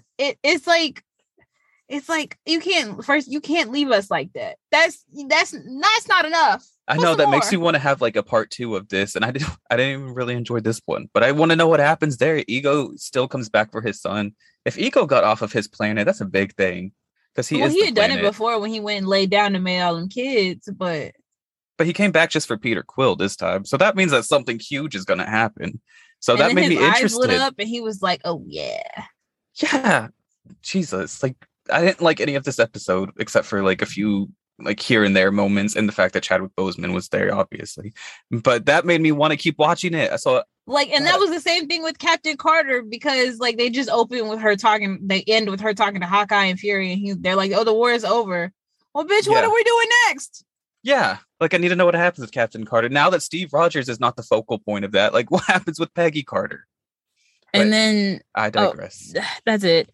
It's like you can't leave us like that. That's not enough. I Put know some that makes more. me want to have like a part two of this, and I didn't even really enjoy this one, but I want to know what happens there. Ego still comes back for his son. If Ego got off of his planet, that's a big thing because he Well, is he the had done it planet. before when he went and laid down and made all them kids, but But he came back just for Peter Quill this time, so that means that something huge is going to happen. So and that then made his me eyes lit interested. up and he was like, "Oh yeah." Yeah, Jesus, like I didn't like any of this episode except for like a few like here and there moments, and the fact that Chadwick Boseman was there, obviously. But that made me want to keep watching it. So Like, and that was the same thing with Captain Carter because like they just open with her talking, they end with her talking to Hawkeye and Fury, and they're like, "Oh, the war is over." Well, bitch, what Yeah. are we doing next? yeah, like I need to know what happens with Captain Carter now that Steve Rogers is not the focal point of that. Like, what happens with Peggy Carter? And But then I digress. that's it.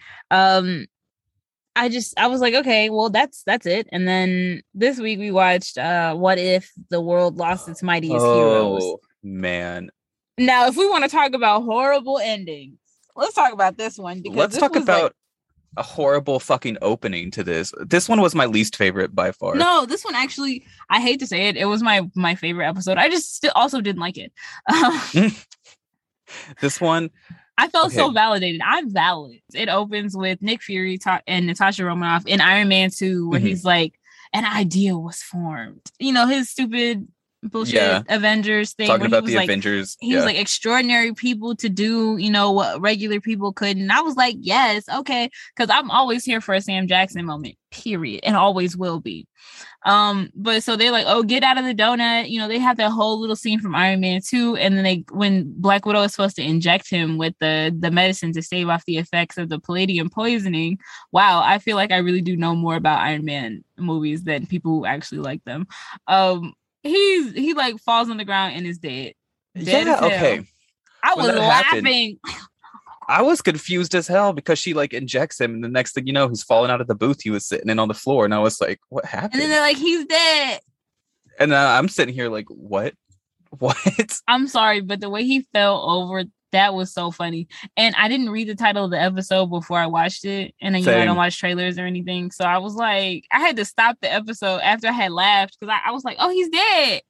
I was like, okay, well, that's it. And then this week we watched What If the World Lost Its Mightiest Heroes. Oh man, Now, if we want to talk about horrible endings, let's talk about this one because let's this talk was about like, a horrible fucking opening to this. This one was my least favorite by far. no, this one actually, I hate to say it, it was my favorite episode. I just still also didn't like it. This one, I felt Okay. so validated. I'm valid. It opens with Nick Fury and Natasha Romanoff in Iron Man 2, where Mhm. he's like, an idea was formed. You know, his stupid bullshit Yeah. Avengers thing. talking where about he was the like, Avengers. he was like extraordinary people to do, you know, what regular people couldn't. And I was like, yes, okay. Because I'm always here for a Sam Jackson moment, period. And always will be. But so they're like, oh, get out of the donut. You know, they have that whole little scene from Iron Man 2. And then when Black Widow is supposed to inject him with the medicine to stave off the effects of the palladium poisoning. Wow, I feel like I really do know more about Iron Man movies than people who actually like them. He like falls on the ground and is dead. Dead yeah, as hell. okay. I When was that happened, laughing. I was confused as hell because she like injects him, and the next thing you know, he's falling out of the booth he was sitting in on the floor, and I was like, "What happened?" And then they're like, he's dead. And I'm sitting here like, "What? What?" I'm sorry, but the way he fell over, that was so funny. And I didn't read the title of the episode before I watched it. And then, you know, I Same. don't watch trailers or anything. So I was like, I had to stop the episode after I had laughed because I was like, oh, he's dead.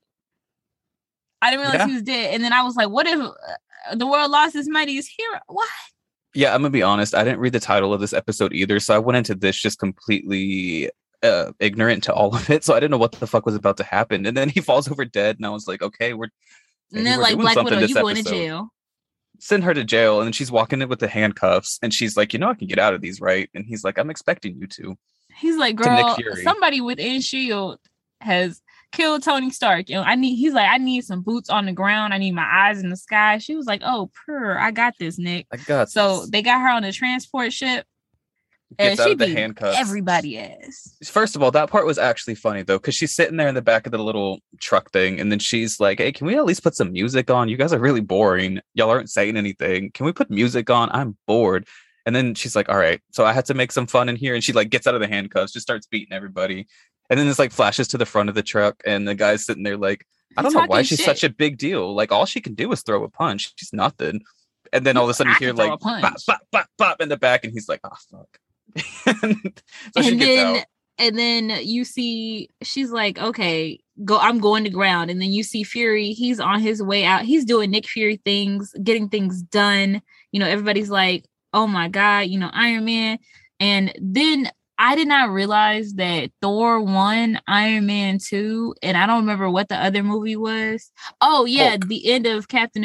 I didn't realize Yeah. he was dead. And then I was like, what if the world lost its mightiest hero? What? Yeah, I'm gonna be honest. I didn't read the title of this episode either, so I went into this just completely ignorant to all of it. So I didn't know what the fuck was about to happen. And then he falls over dead, and I was like, "Okay, And maybe then we're like doing Black something Widow, this you going to episode." jail. Send her to jail, and then she's walking in with the handcuffs, and she's like, "You know, I can get out of these, right?" And he's like, "I'm expecting you to." He's like, To Nick girl, Fury. somebody within Shield has killed Tony Stark. You know, I need some boots on the ground. I need my eyes in the sky. She was like, oh, I got this, Nick. I got So this. they got her on the transport ship. And Gets out she of the beat handcuffs. everybody ass. First of all, that part was actually funny though, because she's sitting there in the back of the little truck thing, and then she's like, "Hey, can we at least put some music on? You guys are really boring. Y'all aren't saying anything. Can we put music on? I'm bored." And then she's like, all right, so I had to make some fun in here. And she like gets out of the handcuffs, just starts beating everybody. And then this like flashes to the front of the truck, and the guy's sitting there like, I don't know why she's such a big deal. Like all she can do is throw a punch. She's nothing. And then all of a sudden you hear like pop, pop, pop, pop in the back, and he's like, oh fuck. So she gets out. And then you see she's like, okay, go, I'm going to ground. And then you see Fury, he's on his way out. He's doing Nick Fury things, getting things done. You know, everybody's like, oh my God, you know, Iron Man. And then I did not realize that Thor 1, Iron Man 2, and I don't remember what the other movie was. Oh yeah, Hulk. The end of Captain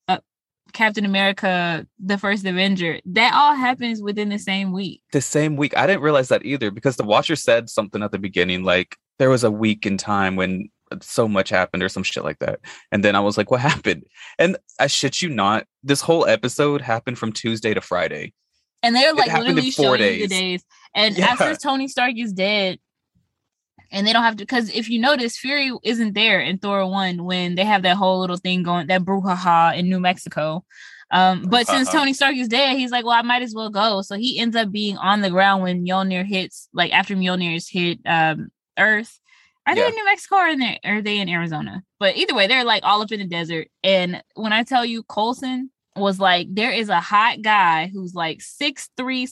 America, the First Avenger. That all happens within the same week. The same week. I didn't realize that either, because the Watcher said something at the beginning, like there was a week in time when so much happened or some shit like that. And then I was like, what happened? And I shit you not, this whole episode happened from Tuesday to Friday. And they're like literally showing you the days. And after Tony Stark is dead, and they don't have to, because if you notice, Fury isn't there in Thor 1 when they have that whole little thing going, that brouhaha in New Mexico. But since Tony Stark is dead, he's like, well, I might as well go. So he ends up being on the ground when Mjolnir hits, like after Mjolnir's hit Earth. Are they in New Mexico or are they in Arizona? But either way, they're like all up in the desert. And when I tell you, Coulson was like, there is a hot guy who's like 6'3",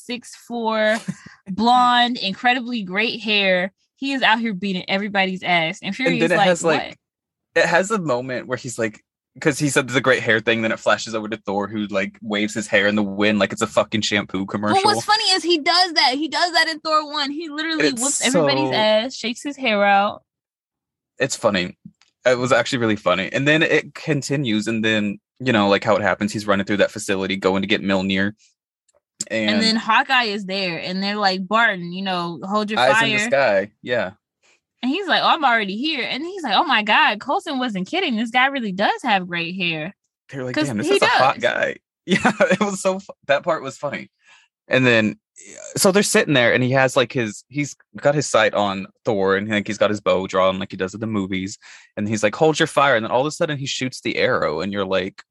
6'4", blonde, incredibly great hair. He is out here beating everybody's ass. And Fury is like, what? It has a moment where he's like, because he said there's a great hair thing, then it flashes over to Thor, who like waves his hair in the wind like it's a fucking shampoo commercial. But what's funny is he does that. He does that in Thor 1. He literally whoops everybody's ass, shakes his hair out. It's funny. It was actually really funny. And then it continues, and then, you know, like how it happens, he's running through that facility going to get Mjolnir. And then Hawkeye is there, and they're like, Barton, you know, hold your eyes fire. In the sky. Yeah. And he's like, oh, I'm already here. And he's like, oh my God, Coulson wasn't kidding. This guy really does have great hair. They're like, damn, this is a hot guy. Yeah, it was so, that part was funny. And then, so they're sitting there, and he has like he's got his sight on Thor, and like he's got his bow drawn like he does in the movies. And he's like, hold your fire. And then all of a sudden he shoots the arrow, and you're like,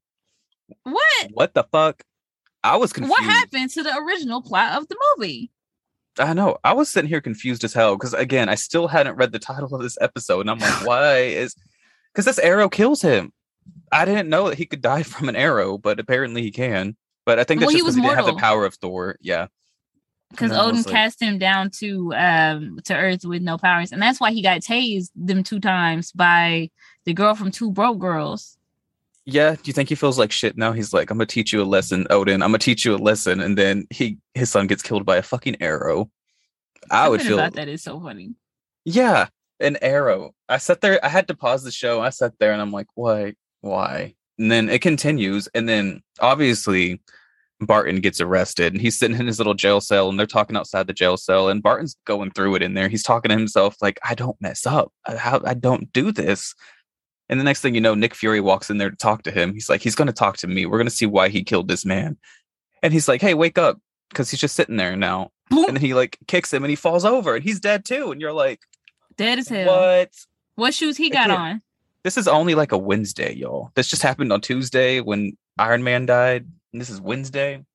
what the fuck? I was confused. What happened to the original plot of the movie? I know. I was sitting here confused as hell, because again, I still hadn't read the title of this episode, and I'm like, why is, because this arrow kills him. I didn't know that he could die from an arrow, but apparently he can. But I think that's just because he didn't have the power of Thor. Yeah. Because Odin cast him down to Earth with no powers. And that's why he got tased them 2 times by the girl from Two Broke Girls. Yeah. Do you think he feels like shit now? He's like, I'm going to teach you a lesson, Odin. I'm going to teach you a lesson. And then his son gets killed by a fucking arrow. I would feel about that is so funny. Yeah. An arrow. I sat there. I had to pause the show. I sat there and I'm like, why? And then it continues. And then obviously Barton gets arrested, and he's sitting in his little jail cell, and they're talking outside the jail cell, and Barton's going through it in there. He's talking to himself like, I don't mess up. I don't do this. And the next thing you know, Nick Fury walks in there to talk to him. He's like, he's going to talk to me. We're going to see why he killed this man. And he's like, hey, wake up, because he's just sitting there now. And then he like kicks him, and he falls over, and he's dead too. And you're like, dead as hell. What shoes he got on? This is only like a Wednesday, y'all. This just happened on Tuesday when Iron Man died, and this is Wednesday.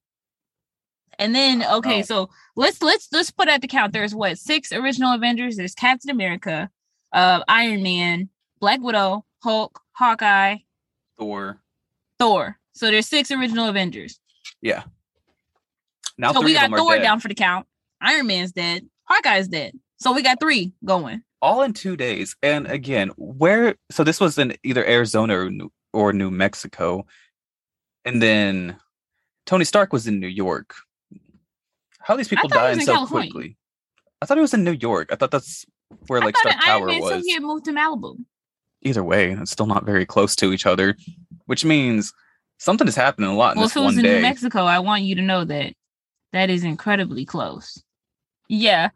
And then, okay, so let's put at the count. There's 6 original Avengers. There's Captain America, Iron Man, Black Widow, Hulk, Hawkeye, Thor. So there's 6 original Avengers. Yeah. Now so we got Thor down for the count. Iron Man's dead. Hawkeye's dead. So we got 3 going. All in 2 days. And again, so this was in either Arizona or New Mexico. And then Tony Stark was in New York. How are these people dying so quickly? I thought it was in New York. I thought that's where like Stark Tower was. So he had moved to Malibu. Either way, it's still not very close to each other, which means something is happening a lot in this one day. Well, if it was in New Mexico, I want you to know that is incredibly close. Yeah.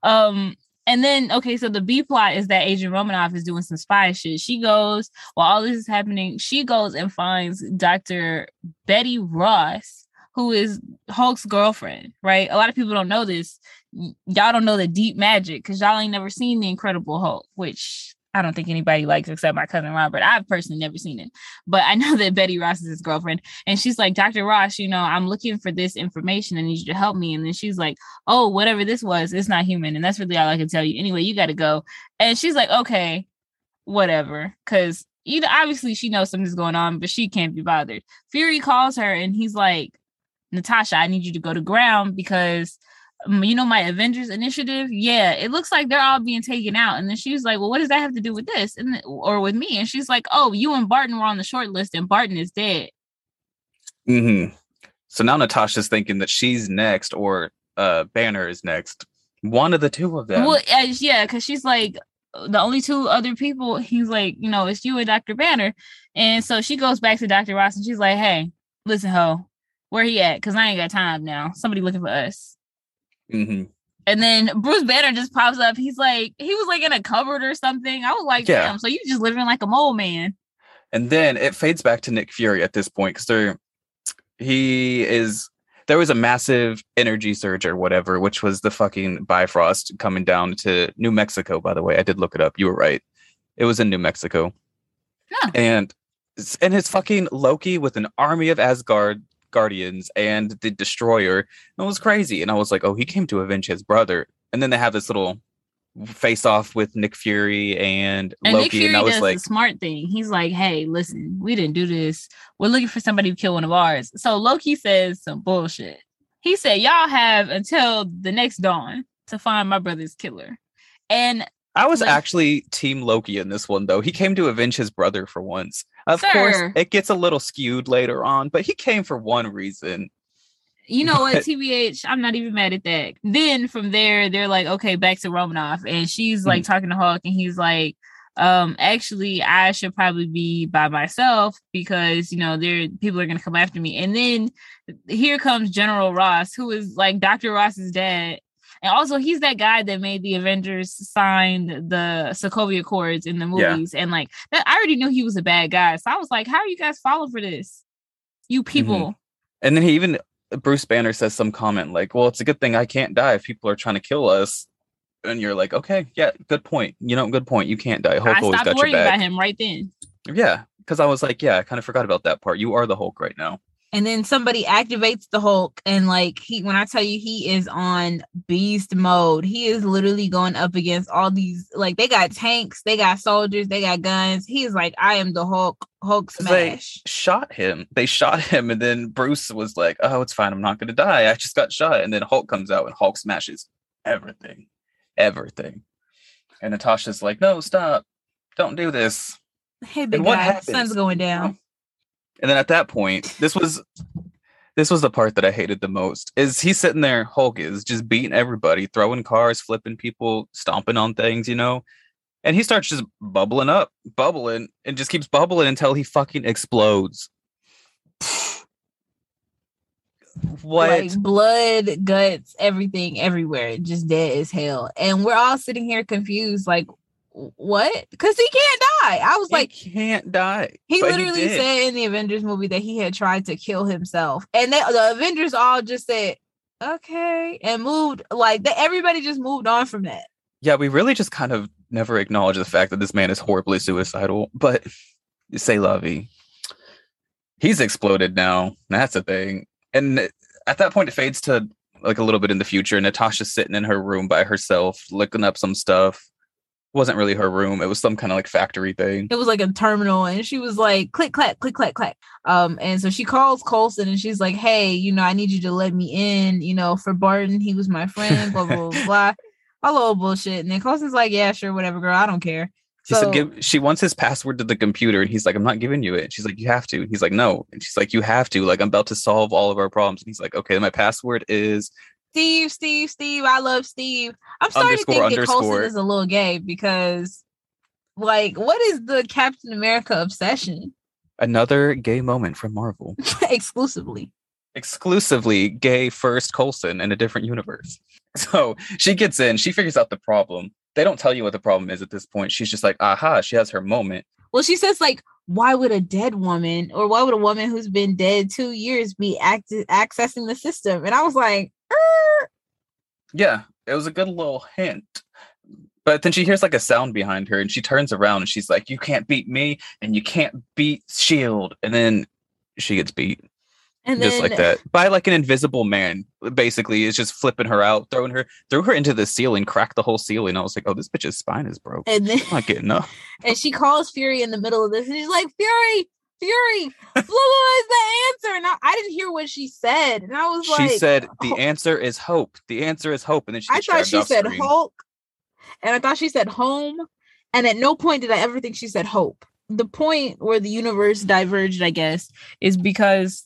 And then, okay, so the B plot is that Agent Romanoff is doing some spy shit. She goes, while all this is happening, she goes and finds Dr. Betty Ross, who is Hulk's girlfriend, right? A lot of people don't know this. Y'all don't know the deep magic because y'all ain't never seen The Incredible Hulk, which I don't think anybody likes except my cousin Robert. I've personally never seen it, but I know that Betty Ross is his girlfriend. And she's like, Dr. Ross, I'm looking for this information. I need you to help me. And then she's like, oh, whatever this was, it's not human. And that's really all I can tell you. Anyway, you got to go. And she's like, okay, whatever. Because obviously she knows something's going on, but she can't be bothered. Fury calls her and he's like, Natasha, I need you to go to ground because my Avengers initiative, yeah, it looks like they're all being taken out. And then she was like, well, what does that have to do with this or with me? And she's like, oh, you and Barton were on the short list and Barton is dead. Mm-hmm. So now Natasha's thinking that she's next or Banner is next. One of the two of them. Well, yeah, because she's like, the only two other people, he's like, it's you and Dr. Banner. And so she goes back to Dr. Ross and she's like, hey, listen, ho, where he at? Because I ain't got time now. Somebody looking for us. Mm-hmm. And then Bruce Banner just pops up. He was like in a cupboard or something. I was like, damn, so you just living like a mole man. And then it fades back to Nick Fury at this point because there was a massive energy surge or whatever, which was the fucking Bifrost coming down to New Mexico, by the way. I did look it up. You were right. It was in New Mexico. Yeah. And it's fucking Loki with an army of Asgard Guardians and the Destroyer. It was crazy. And I was like, oh, he came to avenge his brother. And then they have this little face off with Nick Fury and Loki. Nick Fury and I was does like, the smart thing. He's like, hey, listen, we didn't do this. We're looking for somebody to kill one of ours. So Loki says some bullshit. He said, y'all have until the next dawn to find my brother's killer. And I was actually Team Loki in this one, though. He came to avenge his brother for once. Of course, it gets a little skewed later on, but he came for one reason. You know what, TBH, I'm not even mad at that. Then from there, they're like, okay, back to Romanoff. And she's like talking to Hulk, and he's like, actually, I should probably be by myself because, people are going to come after me. And then here comes General Ross, who is like Dr. Ross's dad. And also, he's that guy that made the Avengers sign the Sokovia Accords in the movies. Yeah. And like that, I already knew he was a bad guy. So I was like, how are you guys falling for this? You people. Mm-hmm. And then Bruce Banner says some comment like, well, it's a good thing I can't die if people are trying to kill us. And you're like, okay, yeah, good point. Good point. You can't die. Hulk always got your back. I stopped worrying about him right then. Yeah, because I was like, yeah, I kind of forgot about that part. You are the Hulk right now. And then somebody activates the Hulk, and like when I tell you he is on beast mode, he is literally going up against all these, like they got tanks, they got soldiers, they got guns. He is like, I am the Hulk. Hulk smash. They shot him, and then Bruce was like, oh, it's fine, I'm not gonna die. I just got shot. And then Hulk comes out and Hulk smashes everything. And Natasha's like, no, stop. Don't do this. Hey, big guy, sun's going down. And then at that point, this was the part that I hated the most. Is he's sitting there, Hulk is just beating everybody, throwing cars, flipping people, stomping on things, and he starts just bubbling, and just keeps bubbling until he fucking explodes. What? Like blood, guts, everything, everywhere, just dead as hell. And we're all sitting here confused, like, what? Because he can't die. I was like, he can't die. He literally said in the Avengers movie that he had tried to kill himself, and the Avengers all just said, okay, and moved. Like everybody just moved on from that. Yeah, we really just kind of never acknowledge the fact that this man is horribly suicidal. But say la vie. He's exploded now. That's a thing. And at that point, it fades to like a little bit in the future. Natasha's sitting in her room by herself, looking up some stuff. Wasn't really her room. It was some kind of like factory thing. It was like a terminal, and she was like, click, clack, click, clack, clack. And so she calls Coulson, and she's like, hey, I need you to let me in, for Barton. He was my friend, blah, blah, blah, blah. All little bullshit. And then Coulson's like, yeah, sure, whatever, girl. I don't care. He said she wants his password to the computer, and he's like, I'm not giving you it. She's like, you have to. And he's like, no. And she's like, you have to. Like, I'm about to solve all of our problems. And he's like, okay, my password is Steve. I love Steve. I'm starting to think that Coulson is a little gay because, like, what is the Captain America obsession? Another gay moment from Marvel. Exclusively gay first Coulson in a different universe. So she gets in, she figures out the problem. They don't tell you what the problem is at this point. She's just like, aha, she has her moment. Well, she says, like, why would a dead woman, or why would a woman who's been dead 2 years be accessing the system? And I was like, yeah, it was a good little hint. But then she hears like a sound behind her and she turns around and she's like, you can't beat me and you can't beat Shield. And then she gets beat. And just then, like that by like an invisible man, basically is just flipping her out, threw her into the ceiling, cracked the whole ceiling. I was like, oh, this bitch's spine is broke. And then I'm not getting up. And she calls Fury in the middle of this and she's like, Fury, blah, blah, blah is the answer. And I didn't hear what she said. And I was like, she said, the answer is hope. The answer is hope. And then I thought she said Hulk. And I thought she said home. And at no point did I ever think she said hope. The point where the universe diverged, I guess, is because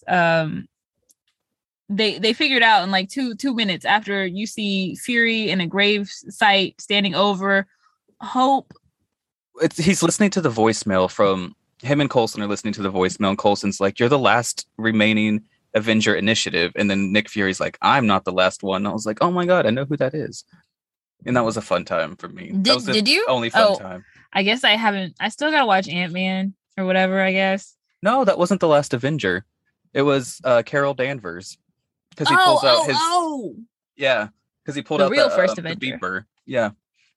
they figured out in like two minutes after you see Fury in a grave site standing over Hope. He's listening to the voicemail from him, and Coulson are listening to the voicemail, and Coulson's like, you're the last remaining Avenger initiative. And then Nick Fury's like, I'm not the last one. And I was like, oh my God, I know who that is. And that was a fun time for me. Did you? Only fun time. I guess I haven't. I still gotta watch Ant-Man or whatever, I guess. No, that wasn't the last Avenger. It was Carol Danvers. Because he pulls out his. Yeah, because he pulled out the real first Avenger. The beeper. Yeah.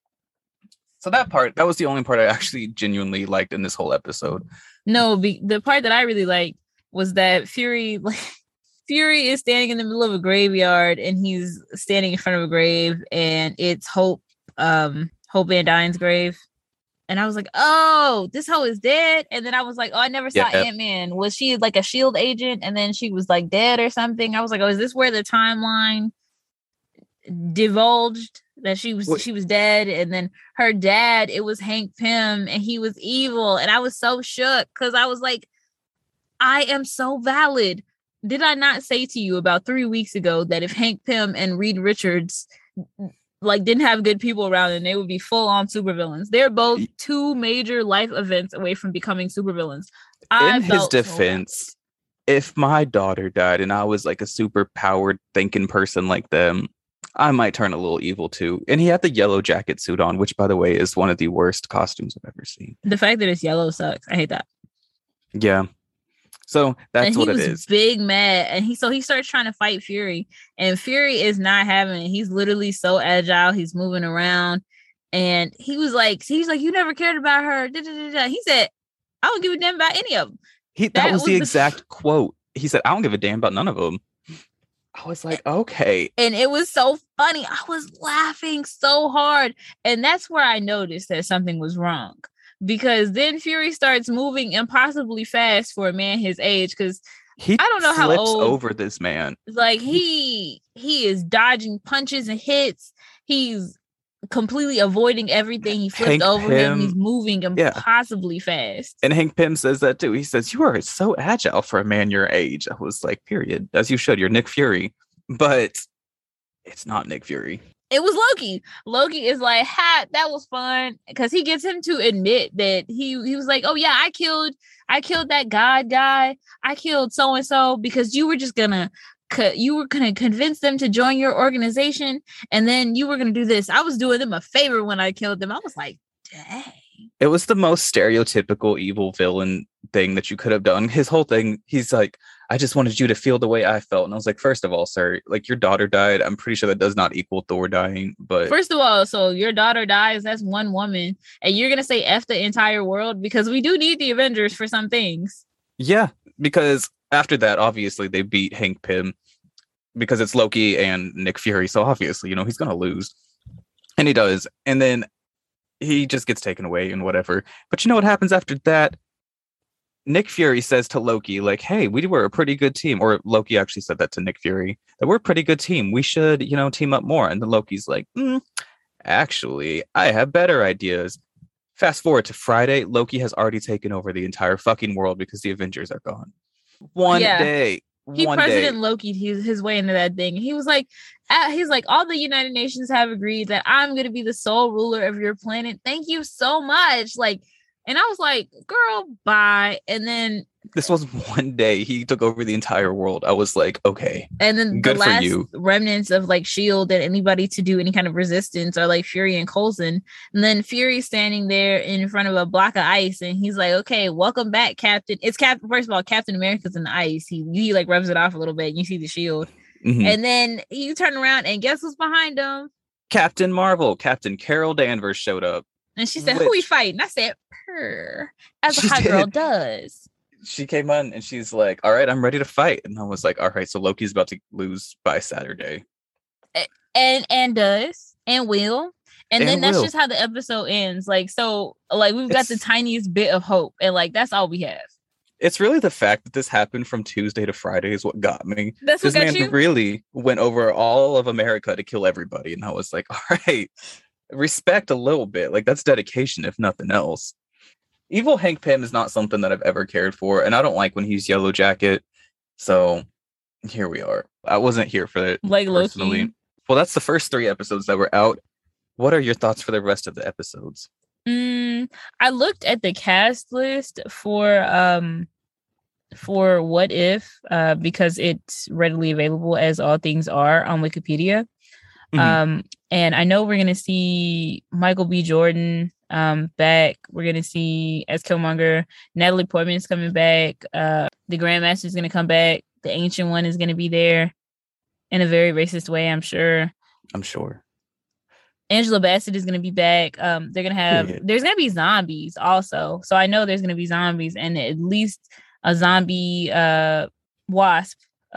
So that was the only part I actually genuinely liked in this whole episode. No, the part that I really liked was that Fury is standing in the middle of a graveyard and he's standing in front of a grave and it's Hope Van Dyne's grave. And I was like, oh, this hoe is dead. And then I was like, oh, I never saw Ant-Man. Was she like a SHIELD agent and then she was like dead or something? I was like, oh, is this where the timeline divulged that she was dead? And then her dad, it was Hank Pym and he was evil. And I was so shook because I was like, I am so valid. Did I not say to you about 3 weeks ago that if Hank Pym and Reed Richards like didn't have good people around and they would be full on supervillains? They're both two major life events away from becoming supervillains. In his defense, if my daughter died and I was like a super powered thinking person like them, I might turn a little evil too. And he had the yellow jacket suit on, which by the way is one of the worst costumes I've ever seen. The fact that it's yellow sucks. I hate that. Yeah. So that's what it is. He was big mad. And he starts trying to fight Fury. And Fury is not having it. He's literally so agile. He's moving around. And he was like, you never cared about her. Da, da, da, da. He said, I don't give a damn about any of them. That was the exact quote. He said, I don't give a damn about none of them. I was like, okay. And it was so funny. I was laughing so hard. And that's where I noticed that something was wrong. Because then Fury starts moving impossibly fast for a man his age. Because I don't know how old. Over this man. Like he is dodging punches and hits. He's completely avoiding everything. He flipped over him. He's moving impossibly fast. And Hank Pym says that too. He says, you are so agile for a man your age. I was like, period. As you should. You're Nick Fury. But it's not Nick Fury. It was Loki. Loki is like, that was fun. Because he gets him to admit that he was like, oh yeah, I killed that God guy. I killed so-and-so because you were just gonna convince them to join your organization. And then you were gonna do this. I was doing them a favor when I killed them. I was like, dang. It was the most stereotypical evil villain thing that you could have done. His whole thing, he's like, I just wanted you to feel the way I felt. And I was like, first of all, sir, like your daughter died. I'm pretty sure that does not equal Thor dying. But first of all, so your daughter dies, that's one woman. And you're going to say F the entire world? Because we do need the Avengers for some things. Yeah, because after that, obviously they beat Hank Pym because it's Loki and Nick Fury. So obviously, he's going to lose. And he does. And then he just gets taken away and whatever. But you know what happens after that? Nick Fury says to Loki, like, hey, we were a pretty good team. Or Loki actually said that to Nick Fury, that we're a pretty good team. We should, team up more. And then Loki's like, actually, I have better ideas. Fast forward to Friday, Loki has already taken over the entire fucking world because the Avengers are gone. One day. President Loki his way into that thing. He was like, all the United Nations have agreed that I'm going to be the sole ruler of your planet. Thank you so much. Like, and I was like, girl, bye. And then this was one day he took over the entire world. I was like, okay. And then the last remnants of like SHIELD and anybody to do any kind of resistance are like Fury and Coulson. And then Fury standing there in front of a block of ice. And he's like, okay, welcome back, Captain. It's Captain. First of all, Captain America's in the ice. He like rubs it off a little bit. And you see the shield. Mm-hmm. And then you turn around and guess who's behind him? Captain Marvel, Captain Carol Danvers showed up. And she said, "Who we fighting?" I said, "Her," as a hot girl does. She came on and she's like, "All right, I'm ready to fight." And I was like, "All right, so Loki's about to lose by Saturday." And does and will. And then that's just how the episode ends. Like, so like we've got the tiniest bit of hope, and like that's all we have. It's really the fact that this happened from Tuesday to Friday is what got me. That's what got you? Really went over all of America to kill everybody. And I was like, all right, respect a little bit. Like, that's dedication, if nothing else. Evil Hank Pym is not something that I've ever cared for. And I don't like when he's Yellow Jacket. So here we are. I wasn't here for it. Like personally. Loki. Well, that's the first 3 episodes that were out. What are your thoughts for the rest of the episodes? I looked at the cast list for What If, because it's readily available as all things are on Wikipedia. Mm-hmm. And I know we're gonna see Michael B. Jordan back. We're gonna see as Killmonger. Natalie Portman's coming back. The Grandmaster is gonna come back. The Ancient One is gonna be there in a very racist way, I'm sure. Angela Bassett is going to be back. They're going to have, there's going to be zombies also. So I know there's going to be zombies and at least a zombie wasp.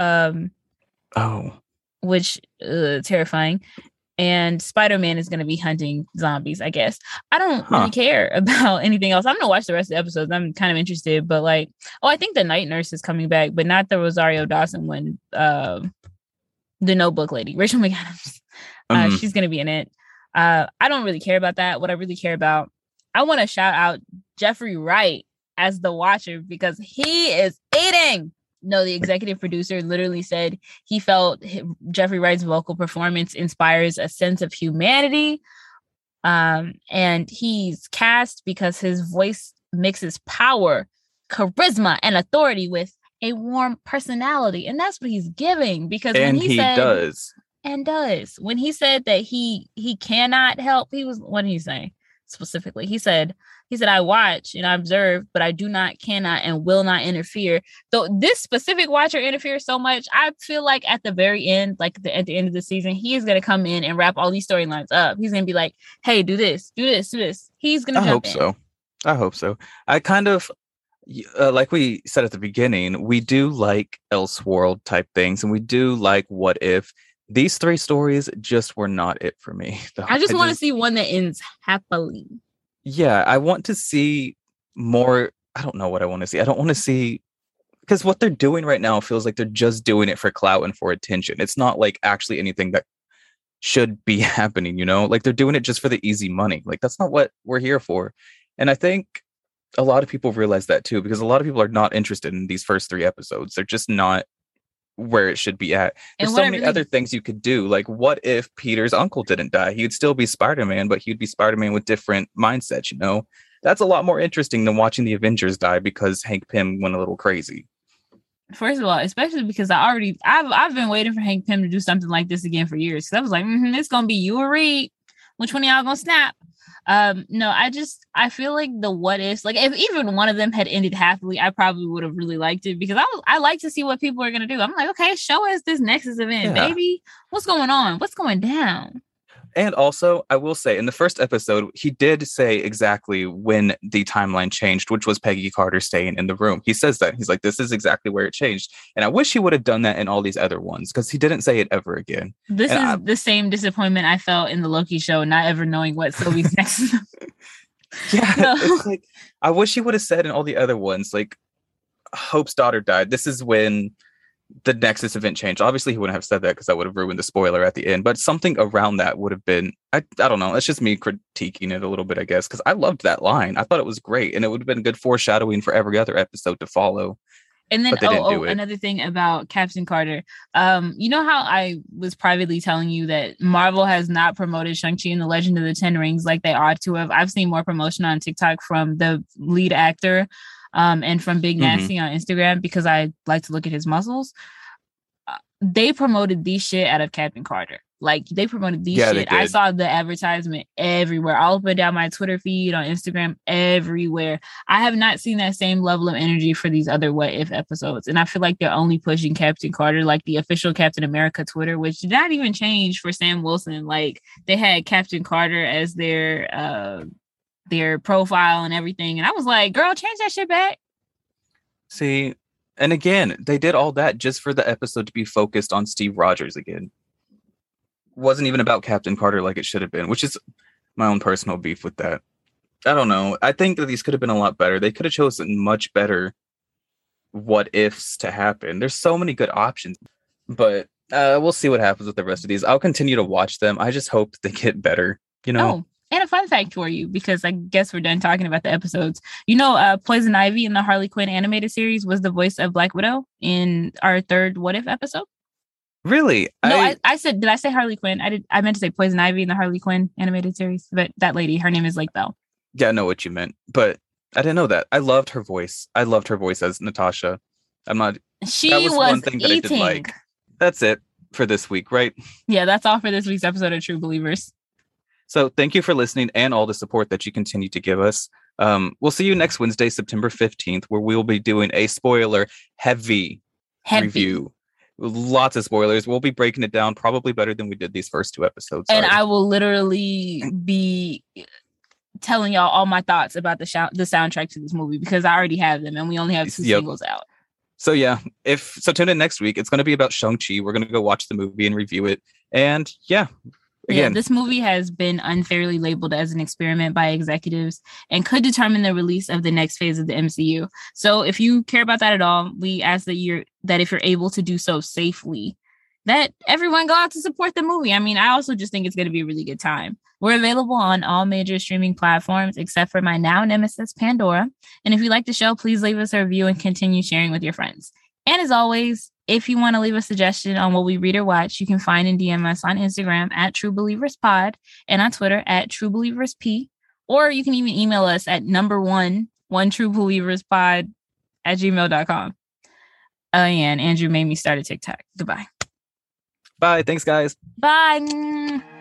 Which terrifying. And Spider-Man is going to be hunting zombies, I guess. I don't really care about anything else. I'm going to watch the rest of the episodes. I'm kind of interested, but like, I think the Night Nurse is coming back, but not the Rosario Dawson one. The Notebook lady, Rachel McAdams. She's going to be in it. I don't really care about that. What I really care about, I want to shout out Jeffrey Wright as the Watcher because he is eating. No, the executive producer literally said he felt Jeffrey Wright's vocal performance inspires a sense of humanity. And he's cast because his voice mixes power, charisma, and authority with a warm personality. And that's what he's giving because when he does. When he said that he cannot help, what did he say specifically? He said, I watch and I observe, but I do not, cannot, and will not interfere. Though this specific Watcher interferes so much, I feel like at the very end, at the end of the season, he is going to come in and wrap all these storylines up. He's going to be like, hey, do this, do this, do this. He's going to jump in. I hope so. I kind of, like we said at the beginning, we do like Elseworld type things, and we do like What If. These 3 stories just were not it for me. I just want to see one that ends happily. Yeah, I want to see more. I don't know what I want to see. I don't want to see, because what they're doing right now feels like they're just doing it for clout and for attention. It's not like actually anything that should be happening, Like they're doing it just for the easy money. Like that's not what we're here for. And I think a lot of people realize that too, because a lot of people are not interested in these first 3 episodes. They're just not where it should be at. There's so many other things you could do. Like, what if Peter's uncle didn't die? He'd still be Spider-Man, but he'd be Spider-Man with different mindsets, That's a lot more interesting than watching the Avengers die because Hank Pym went a little crazy. First of all, especially because I've been waiting for Hank Pym to do something like this again for years. Because I was like, it's gonna be you or Reed. Which one of y'all gonna snap? No, I feel like the What Ifs, like if even one of them had ended happily, I probably would have really liked it because I like to see what people are gonna do. I'm like, okay, show us this Nexus event, baby. What's going on? What's going down? And also, I will say, in the first episode, he did say exactly when the timeline changed, which was Peggy Carter staying in the room. He says that. He's like, this is exactly where it changed. And I wish he would have done that in all these other ones, because he didn't say it ever again. This is the same disappointment I felt in the Loki show, not ever knowing what Sylvie's next. Yeah, no. It's like, I wish he would have said in all the other ones, like, Hope's daughter died. This is when the Nexus event changed. Obviously, he wouldn't have said that because that would have ruined the spoiler at the end. But something around that would have been, I don't know. That's just me critiquing it a little bit, I guess, because I loved that line. I thought it was great. And it would have been good foreshadowing for every other episode to follow. And then, another thing about Captain Carter. You know how I was privately telling you that Marvel has not promoted Shang-Chi and the Legend of the Ten Rings like they ought to have? I've seen more promotion on TikTok from the lead actor and from Big Nasty on Instagram because I like to look at his muscles. They promoted the shit out of Captain Carter. Like they promoted these Yeah, shit. they I did. saw the advertisement everywhere, all up and down my Twitter feed, on Instagram, everywhere. I have not seen that same level of energy for these other What If episodes. And I feel like they're only pushing Captain Carter, like the official Captain America Twitter, which did not even change for Sam Wilson. Like they had Captain Carter as their profile and everything. And I was like, girl, change that shit back. See, and again, they did all that just for the episode to be focused on Steve Rogers again. Wasn't even about Captain Carter like it should have been, which is my own personal beef with that. I don't know. I think that these could have been a lot better. They could have chosen much better what ifs to happen. There's so many good options, but we'll see what happens with the rest of these. I'll continue to watch them. I just hope they get better, you know? Oh, and a fun fact for you, because I guess we're done talking about the episodes. You know, Poison Ivy in the Harley Quinn animated series was the voice of Black Widow in our third What If episode. Really? No, I said, did I say Harley Quinn? I meant to say Poison Ivy in the Harley Quinn animated series, but that lady, her name is Lake Bell. Yeah, I know what you meant, but I didn't know that. I loved her voice. I loved her voice as Natasha. She that was one thing that I eating. did like. That's it for this week, right? Yeah, that's all for this week's episode of True Believers. So thank you for listening and all the support that you continue to give us. We'll see you next Wednesday, September 15th, where we'll be doing a spoiler heavy review. Lots of spoilers. We'll be breaking it down probably better than we did these first two episodes. And I will literally be telling y'all all my thoughts about the soundtrack to this movie, because I already have them and we only have two singles out. So yeah, tune in next week. It's going to be about Shang-Chi. We're going to go watch the movie and review it. And yeah. Again, this movie has been unfairly labeled as an experiment by executives and could determine the release of the next phase of the MCU. So if you care about that at all, we ask that if you're able to do so safely, that everyone go out to support the movie. I mean, I also just think it's going to be a really good time. We're available on all major streaming platforms except for my now nemesis, Pandora. And if you like the show, please leave us a review and continue sharing with your friends. And as always, if you want to leave a suggestion on what we read or watch, you can find and DM us on Instagram at True Believers Pod and on Twitter at True Believers P. Or you can even email us at one True Believers Pod at gmail.com. And Andrew made me start a TikTok. Goodbye. Bye. Thanks, guys. Bye.